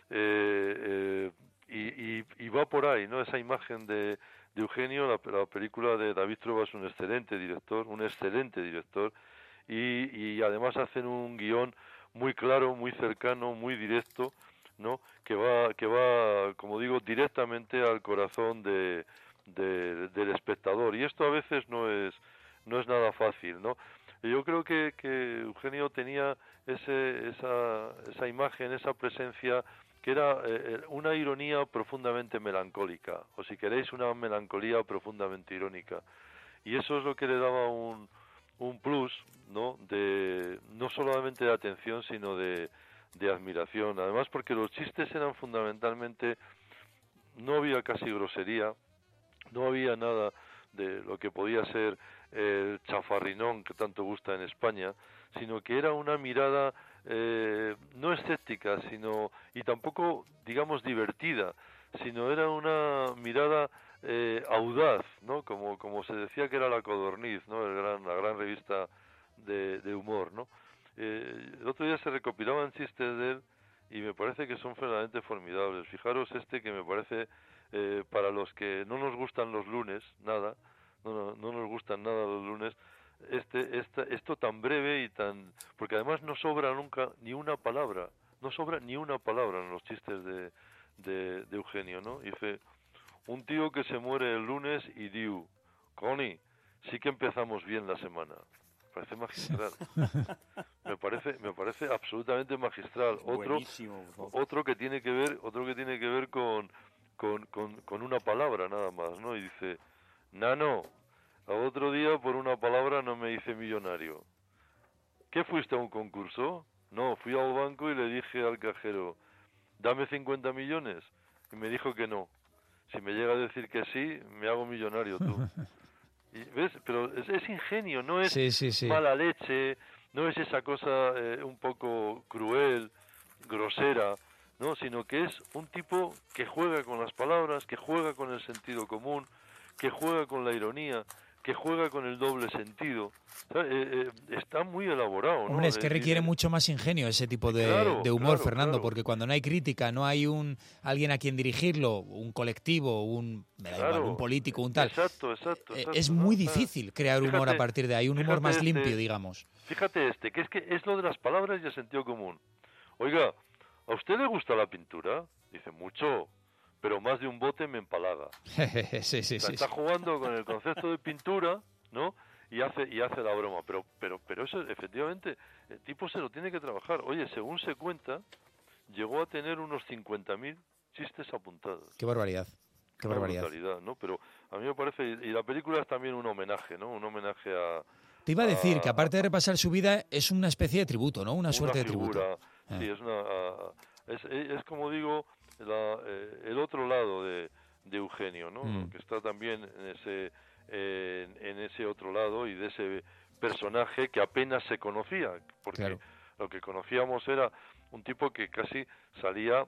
Y va por ahí, ¿no? Esa imagen de Eugenio, la película de David Trueba es un excelente director, y además hacen un guión muy claro, muy cercano, muy directo, ¿no? Que va, como digo, directamente al corazón del espectador, y esto a veces no es nada fácil, ¿no? Yo creo que Eugenio tenía esa imagen, esa presencia que era una ironía profundamente melancólica, o si queréis una melancolía profundamente irónica, y eso es lo que le daba un plus, ¿no? No solamente de atención, sino de admiración, además porque los chistes eran fundamentalmente, no había casi grosería, no había nada de lo que podía ser el chafarrinón que tanto gusta en España, sino que era una mirada no escéptica, y tampoco, digamos, divertida, sino era una mirada audaz, ¿no? Como se decía que era La Codorniz, ¿no? La gran revista de humor, ¿no? El otro día se recopilaban chistes de él y me parece que son verdaderamente formidables. Fijaros que me parece, para los que no nos gustan los lunes, no nos gustan nada los lunes, esto tan breve y tan... Porque además no sobra nunca ni una palabra, no sobra ni una palabra en los chistes de Eugenio, ¿no? Dice, un tío que se muere el lunes y diu, Connie, sí que empezamos bien la semana. Parece magistral. me parece absolutamente magistral. Otro que tiene que ver con una palabra nada más, ¿no? Y dice, Nano, al otro día por una palabra no me hice millonario. ¿Qué fuiste a un concurso? No, fui al banco y le dije al cajero, dame 50 millones. Y me dijo que no. Si me llega a decir que sí, me hago millonario tú. Y, ¿ves? Pero es ingenio, no es mala leche, no es esa cosa un poco cruel, grosera, ¿no? Sino que es un tipo que juega con las palabras, que juega con el sentido común, que juega con la ironía, que juega con el doble sentido. Está muy elaborado, ¿no? Hombre, es que requiere mucho más ingenio ese tipo de humor, Fernando, porque cuando no hay crítica, no hay alguien a quien dirigirlo, un colectivo, un político, un tal. Exacto. Es muy difícil crear humor a partir de ahí, un humor más limpio, digamos. Fíjate que es lo de las palabras y el sentido común. Oiga, ¿a usted le gusta la pintura? Dice, mucho, pero más de un bote me empalaga. Está jugando con el concepto de pintura, ¿no? Y hace la broma, pero eso efectivamente el tipo se lo tiene que trabajar. Oye, según se cuenta, llegó a tener unos 50.000 chistes apuntados. Qué barbaridad. ¿No? Pero a mí me parece, y la película es también un homenaje, ¿no? Un homenaje a... Te iba a decir que aparte de repasar su vida, es una especie de tributo, ¿no? Una suerte de tributo. Sí, es como digo, el otro lado de Eugenio, ¿no? Que está también en ese otro lado y de ese personaje que apenas se conocía, porque lo que conocíamos era un tipo que casi salía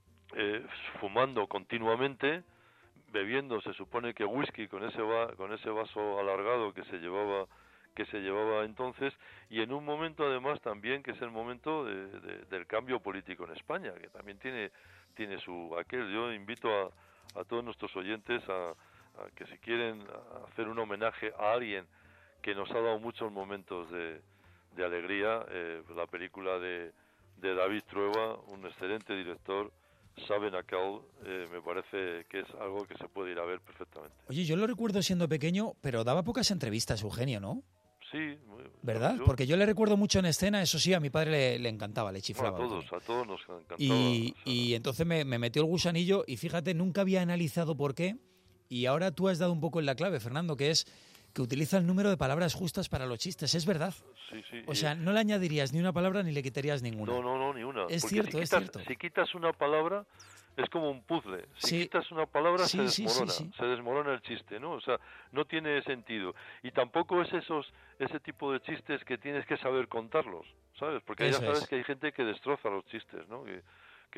fumando continuamente, bebiendo, se supone que whisky con ese vaso alargado que se llevaba entonces, y en un momento además también que es el momento del cambio político en España, que también tiene su aquel. Yo invito a todos nuestros oyentes a que si quieren hacer un homenaje a alguien que nos ha dado muchos momentos de alegría, la película de David Trueba, un excelente director, Saben Aquel, me parece que es algo que se puede ir a ver perfectamente. Oye, yo lo recuerdo siendo pequeño, pero daba pocas entrevistas, Eugenio, ¿no? Sí. ¿Verdad? Porque yo le recuerdo mucho en escena, eso sí, a mi padre le encantaba, le chiflaba. A todos nos encantaba. Y entonces me metió el gusanillo y fíjate, nunca había analizado por qué, y ahora tú has dado un poco en la clave, Fernando, que es que utiliza el número de palabras justas para los chistes, es verdad. Sí. O sea, no le añadirías ni una palabra ni le quitarías ninguna. No, ni una. Es porque cierto. Si quitas una palabra, es como un puzzle. Si quitas una palabra, se desmorona. Se desmorona el chiste, ¿no? O sea, no tiene sentido. Y tampoco es ese tipo de chistes que tienes que saber contarlos, ¿sabes? Porque ya sabes que hay gente que destroza los chistes, ¿no? Que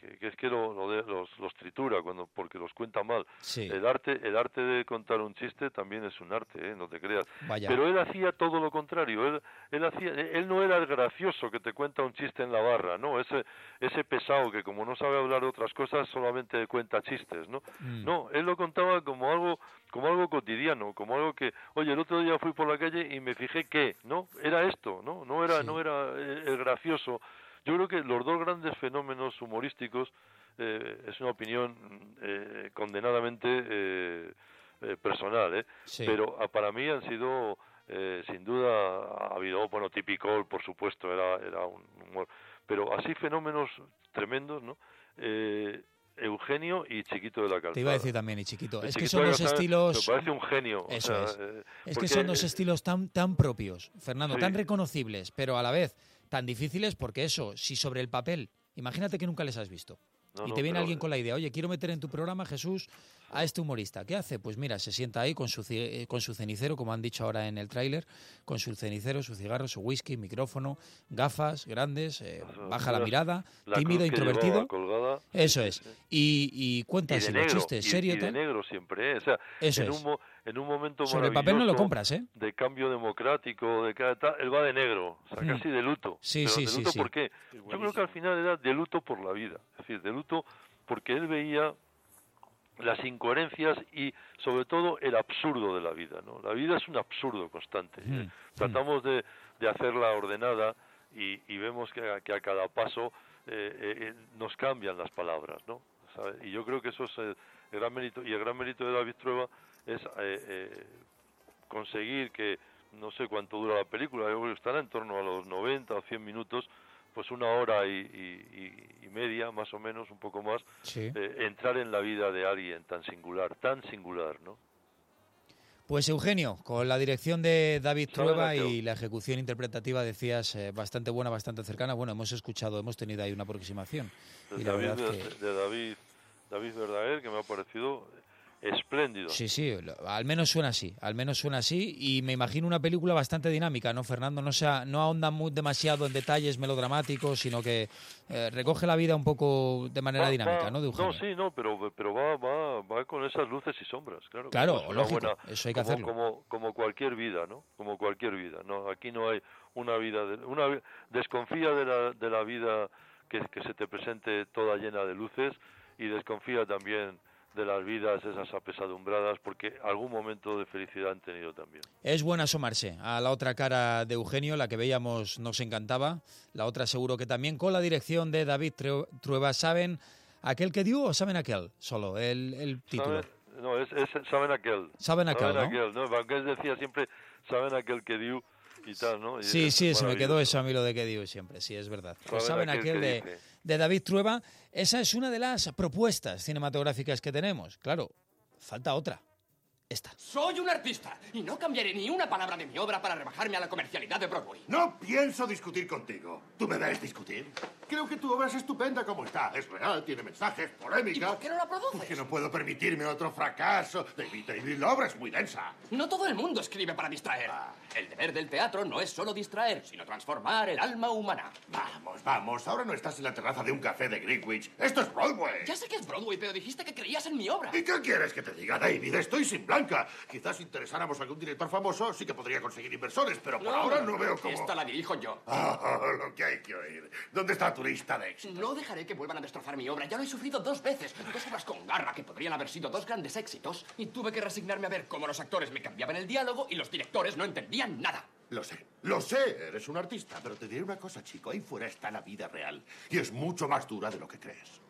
los tritura porque los cuenta mal. Sí. El arte de contar un chiste también es un arte, no te creas. Vaya. Pero él hacía todo lo contrario. Él no era el gracioso que te cuenta un chiste en la barra, no, ese pesado que como no sabe hablar de otras cosas solamente cuenta chistes, ¿no? No, él lo contaba como algo cotidiano, como algo que, oye, el otro día fui por la calle y me fijé que, ¿no? Era esto, no era el gracioso. Yo creo que los dos grandes fenómenos humorísticos, es una opinión condenadamente personal, pero para mí han sido, sin duda, ha habido, bueno, Típico, por supuesto, era un humor, pero así fenómenos tremendos, ¿no? Eugenio y Chiquito de la Calzada. Te iba a decir también, y Chiquito. Es que son dos estilos... Me parece un genio. Eso es que son dos estilos tan propios, Fernando, tan reconocibles, pero a la vez tan difíciles, porque eso, si sobre el papel, imagínate que nunca les has visto, y te viene alguien con la idea, oye, quiero meter en tu programa, Jesús, a este humorista. ¿Qué hace? Pues mira, se sienta ahí con su cenicero, como han dicho ahora en el tráiler, con su cenicero, su cigarro, su whisky, micrófono, gafas grandes, baja la mirada, tímido, introvertido. Eso es. Y cuenta así los chistes, serio. Y de negro siempre, o sea, en un momento sobre el papel no lo compras, de cambio democrático, de cada tal, él va de negro, o sea, casi de luto. Sí. ¿Por qué? Yo creo que al final era de luto por la vida, es decir, de luto porque él veía las incoherencias y sobre todo el absurdo de la vida, ¿no? La vida es un absurdo constante. Tratamos de hacerla ordenada y vemos que a cada paso nos cambian las palabras, ¿no? ¿Sabes? Y yo creo que eso es el gran mérito, y el gran mérito de David Trueba es conseguir que, no sé cuánto dura la película, yo creo que estará en torno a los 90 o 100 minutos, pues 1 hora y media, más o menos, un poco más, sí. Entrar en la vida de alguien tan singular, ¿no? Pues Eugenio, con la dirección de David Trueba y la ejecución interpretativa, decías, bastante buena, bastante cercana. Bueno, hemos tenido ahí una aproximación. Y la verdad de David Verdaguer, que me ha parecido espléndido. Sí, al menos suena así, y me imagino una película bastante dinámica, ¿no, Fernando? No ahonda demasiado en detalles melodramáticos, sino que recoge la vida un poco de manera dinámica, ¿no, de Eugenio? No, pero va con esas luces y sombras, claro. Claro, lógico, eso hay que hacerlo. Como cualquier vida, ¿no? Como cualquier vida, ¿no? Aquí no hay una vida... desconfía de la vida que se te presente toda llena de luces, y desconfía también de las vidas esas apesadumbradas, porque algún momento de felicidad han tenido también. Es bueno asomarse a la otra cara de Eugenio, la que veíamos nos encantaba, la otra seguro que también, con la dirección de David Trueba. ¿Saben aquel que dio o saben aquel? Solo el título. Saben aquel. Saben aquel, ¿no? Aunque él decía siempre, saben aquel que dio y tal, ¿no? Y sí, se me quedó eso a mí, lo de que dio siempre, sí, es verdad. Pues saben aquel de David Trueba. Esa es una de las propuestas cinematográficas que tenemos. Claro, falta otra. Esta. Soy un artista y no cambiaré ni una palabra de mi obra para rebajarme a la comercialidad de Broadway. No pienso discutir contigo. ¿Tú me ves discutir? Creo que tu obra es estupenda como está. Es real, tiene mensajes, polémica. ¿Y por qué no la produces? Porque no puedo permitirme otro fracaso. David, la obra es muy densa. No todo el mundo escribe para distraer. El deber del teatro no es solo distraer, sino transformar el alma humana. Vamos. Ahora no estás en la terraza de un café de Greenwich. Esto es Broadway. Ya sé que es Broadway, pero dijiste que creías en mi obra. ¿Y qué quieres que te diga, David? Estoy sin blanca. Quizás si interesáramos a algún director famoso, sí que podría conseguir inversores, pero por ahora no veo cómo... Esta la dirijo yo. Lo que hay que oír. ¿Dónde está tu lista de éxitos? No dejaré que vuelvan a destrozar mi obra. Ya lo he sufrido 2 veces. 2 obras con garra que podrían haber sido 2 grandes éxitos. Y tuve que resignarme a ver cómo los actores me cambiaban el diálogo y los directores no entendían nada. Lo sé, eres un artista, pero te diré una cosa, chico, ahí fuera está la vida real, y es mucho más dura de lo que crees.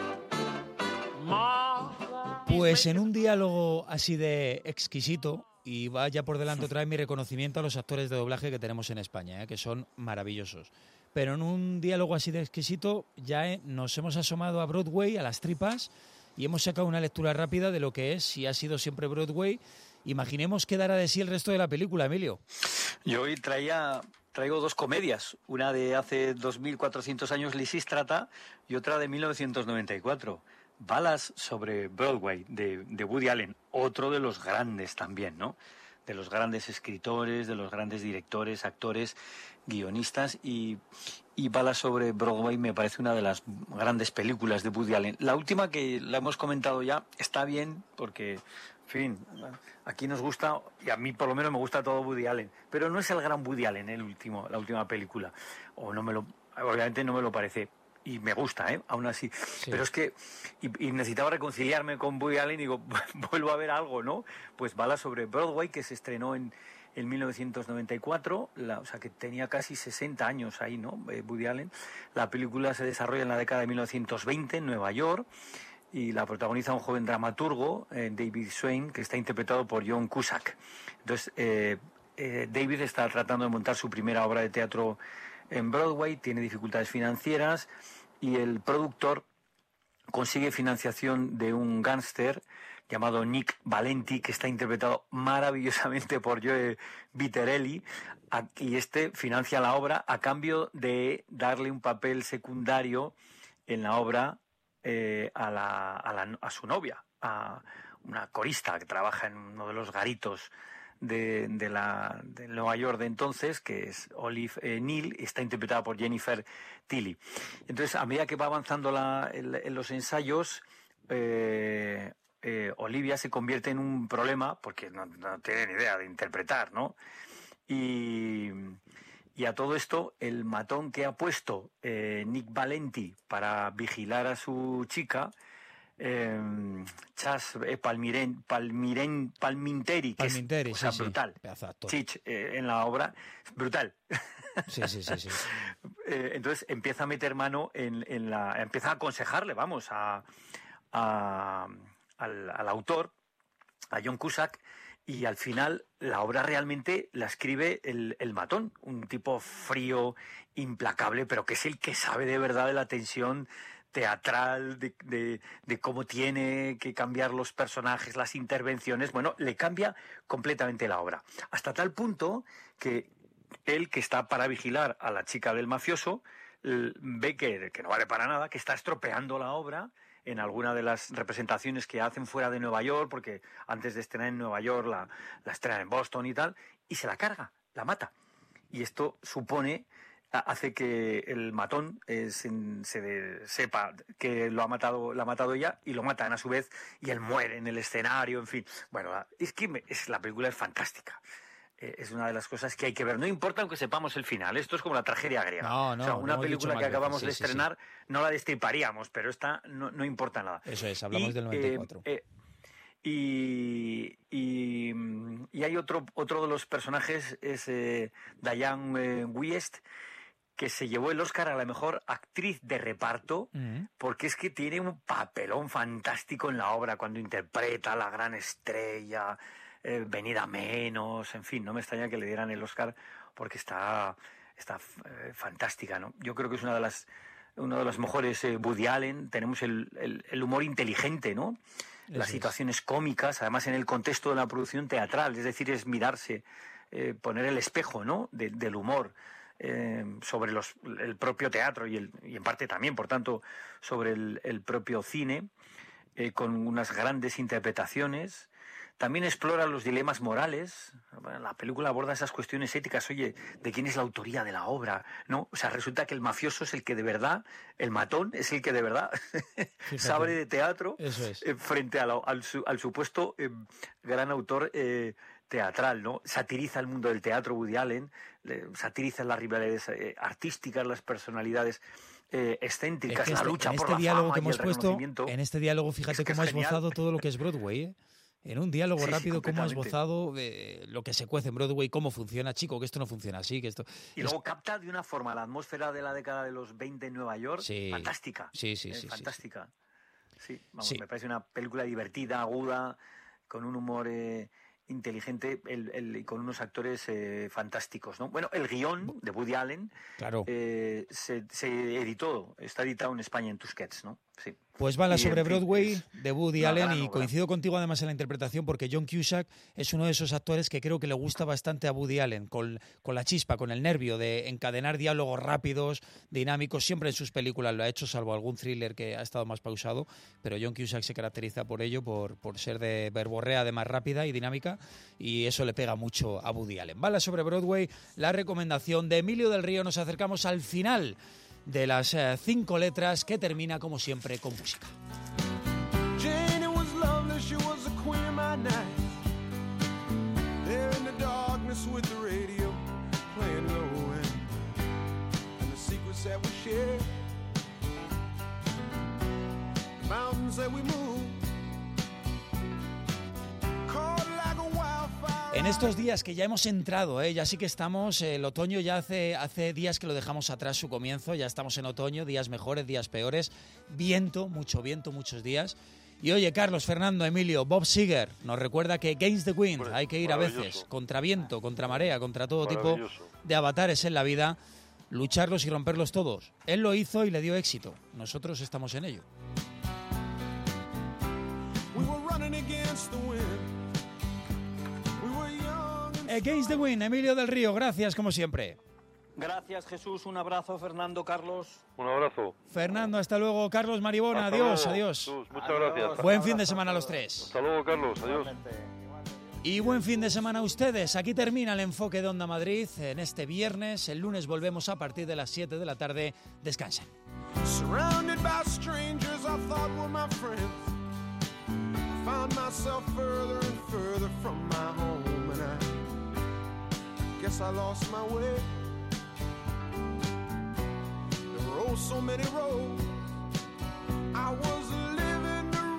Pues en un diálogo así de exquisito, y vaya por delante otra vez mi reconocimiento a los actores de doblaje que tenemos en España, que son maravillosos. Pero en un diálogo así de exquisito ya nos hemos asomado a Broadway, a las tripas, y hemos sacado una lectura rápida de lo que es y ha sido siempre Broadway. Imaginemos qué dará de sí el resto de la película, Emilio. Yo hoy traigo 2 comedias, una de hace 2400 años, Lisístrata, y otra de 1994. Balas sobre Broadway, de Woody Allen, otro de los grandes también, ¿no? De los grandes escritores, de los grandes directores, actores, guionistas, y Balas sobre Broadway me parece una de las grandes películas de Woody Allen. La última, que la hemos comentado ya, está bien porque, en fin, aquí nos gusta, y a mí por lo menos me gusta todo Woody Allen, pero no es el gran Woody Allen la última película, obviamente no me lo parece. Y me gusta, aún así. Sí. Pero es que... Y necesitaba reconciliarme con Woody Allen y digo, vuelvo a ver algo, ¿no? Pues Balas sobre Broadway, que se estrenó en 1994, o sea que tenía casi 60 años ahí, ¿no? Woody Allen. La película se desarrolla en la década de 1920 en Nueva York y la protagoniza un joven dramaturgo, David Swain, que está interpretado por John Cusack. Entonces, David está tratando de montar su primera obra de teatro en Broadway, tiene dificultades financieras y el productor consigue financiación de un gángster llamado Nick Valenti, que está interpretado maravillosamente por Joe Viterelli, y este financia la obra a cambio de darle un papel secundario en la obra a su novia, a una corista que trabaja en uno de los garitos de Nueva York de entonces, que es Olive Neal, está interpretada por Jennifer Tilly. Entonces, a medida que va avanzando en los ensayos, Olivia se convierte en un problema porque no tiene ni idea de interpretar, ¿no? Y a todo esto, el matón que ha puesto Nick Valenti para vigilar a su chica Chas Palminteri, que es, o sea, brutal. Chich, en la obra, brutal. Sí. Entonces empieza a meter mano empieza a aconsejarle, vamos, al autor, a John Cusack, y al final la obra realmente la escribe el matón, un tipo frío, implacable, pero que es el que sabe de verdad de la tensión teatral, de cómo tiene que cambiar los personajes, las intervenciones. Bueno, le cambia completamente la obra. Hasta tal punto que él, que está para vigilar a la chica del mafioso, ve que no vale para nada, que está estropeando la obra en alguna de las representaciones que hacen fuera de Nueva York, porque antes de estrenar en Nueva York la estrenan en Boston y tal, y se la carga, la mata. Y esto hace que el matón sepa que la ha matado ella, y lo matan a su vez, y él muere en el escenario, en fin. Bueno, la película es fantástica. Es una de las cosas que hay que ver. No importa aunque sepamos el final. Esto es como la tragedia griega. Una película que acabamos de estrenar no la destriparíamos, pero esta no importa nada. Eso es, hablamos del 94. Y hay otro de los personajes, es Diane Wiest, que se llevó el Oscar a la mejor actriz de reparto, porque es que tiene un papelón fantástico en la obra cuando interpreta a la gran estrella, venida menos, en fin, no me extraña que le dieran el Oscar porque está fantástica, ¿no? Yo creo que es uno de los mejores Woody Allen. Tenemos el humor inteligente, ¿no? Las situaciones cómicas, además en el contexto de la producción teatral, es decir, es mirarse, poner el espejo, ¿no? del humor sobre el propio teatro y en parte también, por tanto, sobre el propio cine, con unas grandes interpretaciones. También explora los dilemas morales. La película aborda esas cuestiones éticas. Oye, ¿de quién es la autoría de la obra? ¿No? O sea, resulta que el mafioso es el que de verdad, el matón es el que de verdad sabe de teatro. Eso es. Frente al supuesto gran autor teatral, ¿no? Satiriza el mundo del teatro, Woody Allen, satiriza las rivalidades artísticas, las personalidades excéntricas, la lucha por la fama y el reconocimiento. En este diálogo, fíjate cómo ha esbozado todo lo que es Broadway, ¿eh? En un diálogo rápido, cómo ha esbozado lo que se cuece en Broadway, cómo funciona, chico, que esto no funciona así, que esto... Y luego capta de una forma la atmósfera de la década de los 20 en Nueva York, fantástica. Sí. Fantástica. Sí, me parece una película divertida, aguda, con un humor inteligente y con unos actores fantásticos, ¿no? Bueno, el guión de Woody Allen se editó, está editado en España en Tusquets, ¿no? Sí. Pues Bala sobre Broadway de Woody Allen, y coincido contigo además en la interpretación, porque John Cusack es uno de esos actores que creo que le gusta bastante a Woody Allen, con la chispa, con el nervio de encadenar diálogos rápidos, dinámicos. Siempre en sus películas lo ha hecho, salvo algún thriller que ha estado más pausado, pero John Cusack se caracteriza por ello, por ser de verborrea, además rápida y dinámica, y eso le pega mucho a Woody Allen. Bala sobre Broadway, la recomendación de Emilio del Río. Nos acercamos al final de las 5 letras, que termina como siempre con música. Jane was lovely, she was the queen of my night. There in the darkness with the radio playing low and the secrets that we share, the mountains that we move. En estos días que ya hemos entrado, ya sí que estamos, el otoño ya hace días que lo dejamos atrás su comienzo, ya estamos en otoño, días mejores, días peores, viento, muchos días. Y oye, Carlos, Fernando, Emilio, Bob Seger nos recuerda que against the wind hay que ir a veces, contra viento, contra marea, contra todo tipo de avatares en la vida, lucharlos y romperlos todos. Él lo hizo y le dio éxito, nosotros estamos en ello. Against the Wind, Emilio del Río, gracias como siempre. Gracias, Jesús, un abrazo, Fernando, Carlos. Un abrazo. Fernando, hasta luego. Carlos Maribona, adiós. Jesús, muchas gracias. Buen fin de semana a los tres. Hasta luego, Carlos, adiós. Y buen fin de semana a ustedes. Aquí termina el enfoque de Onda Madrid en este viernes. El lunes volvemos a partir de las 7 de la tarde. Descansen. Surrounded by strangers I thought were my friends. I found myself further and further from my home, and I guess I lost my way. There were oh so many roads I was living the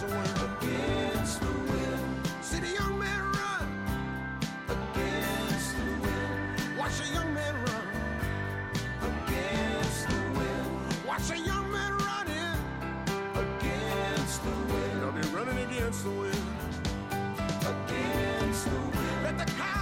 the wind. Against the wind. See the young man run. Against the wind. Watch a young man run. Against the wind. Watch a young man running. Against the wind. I'll be running against the wind. Against the wind. Let the cow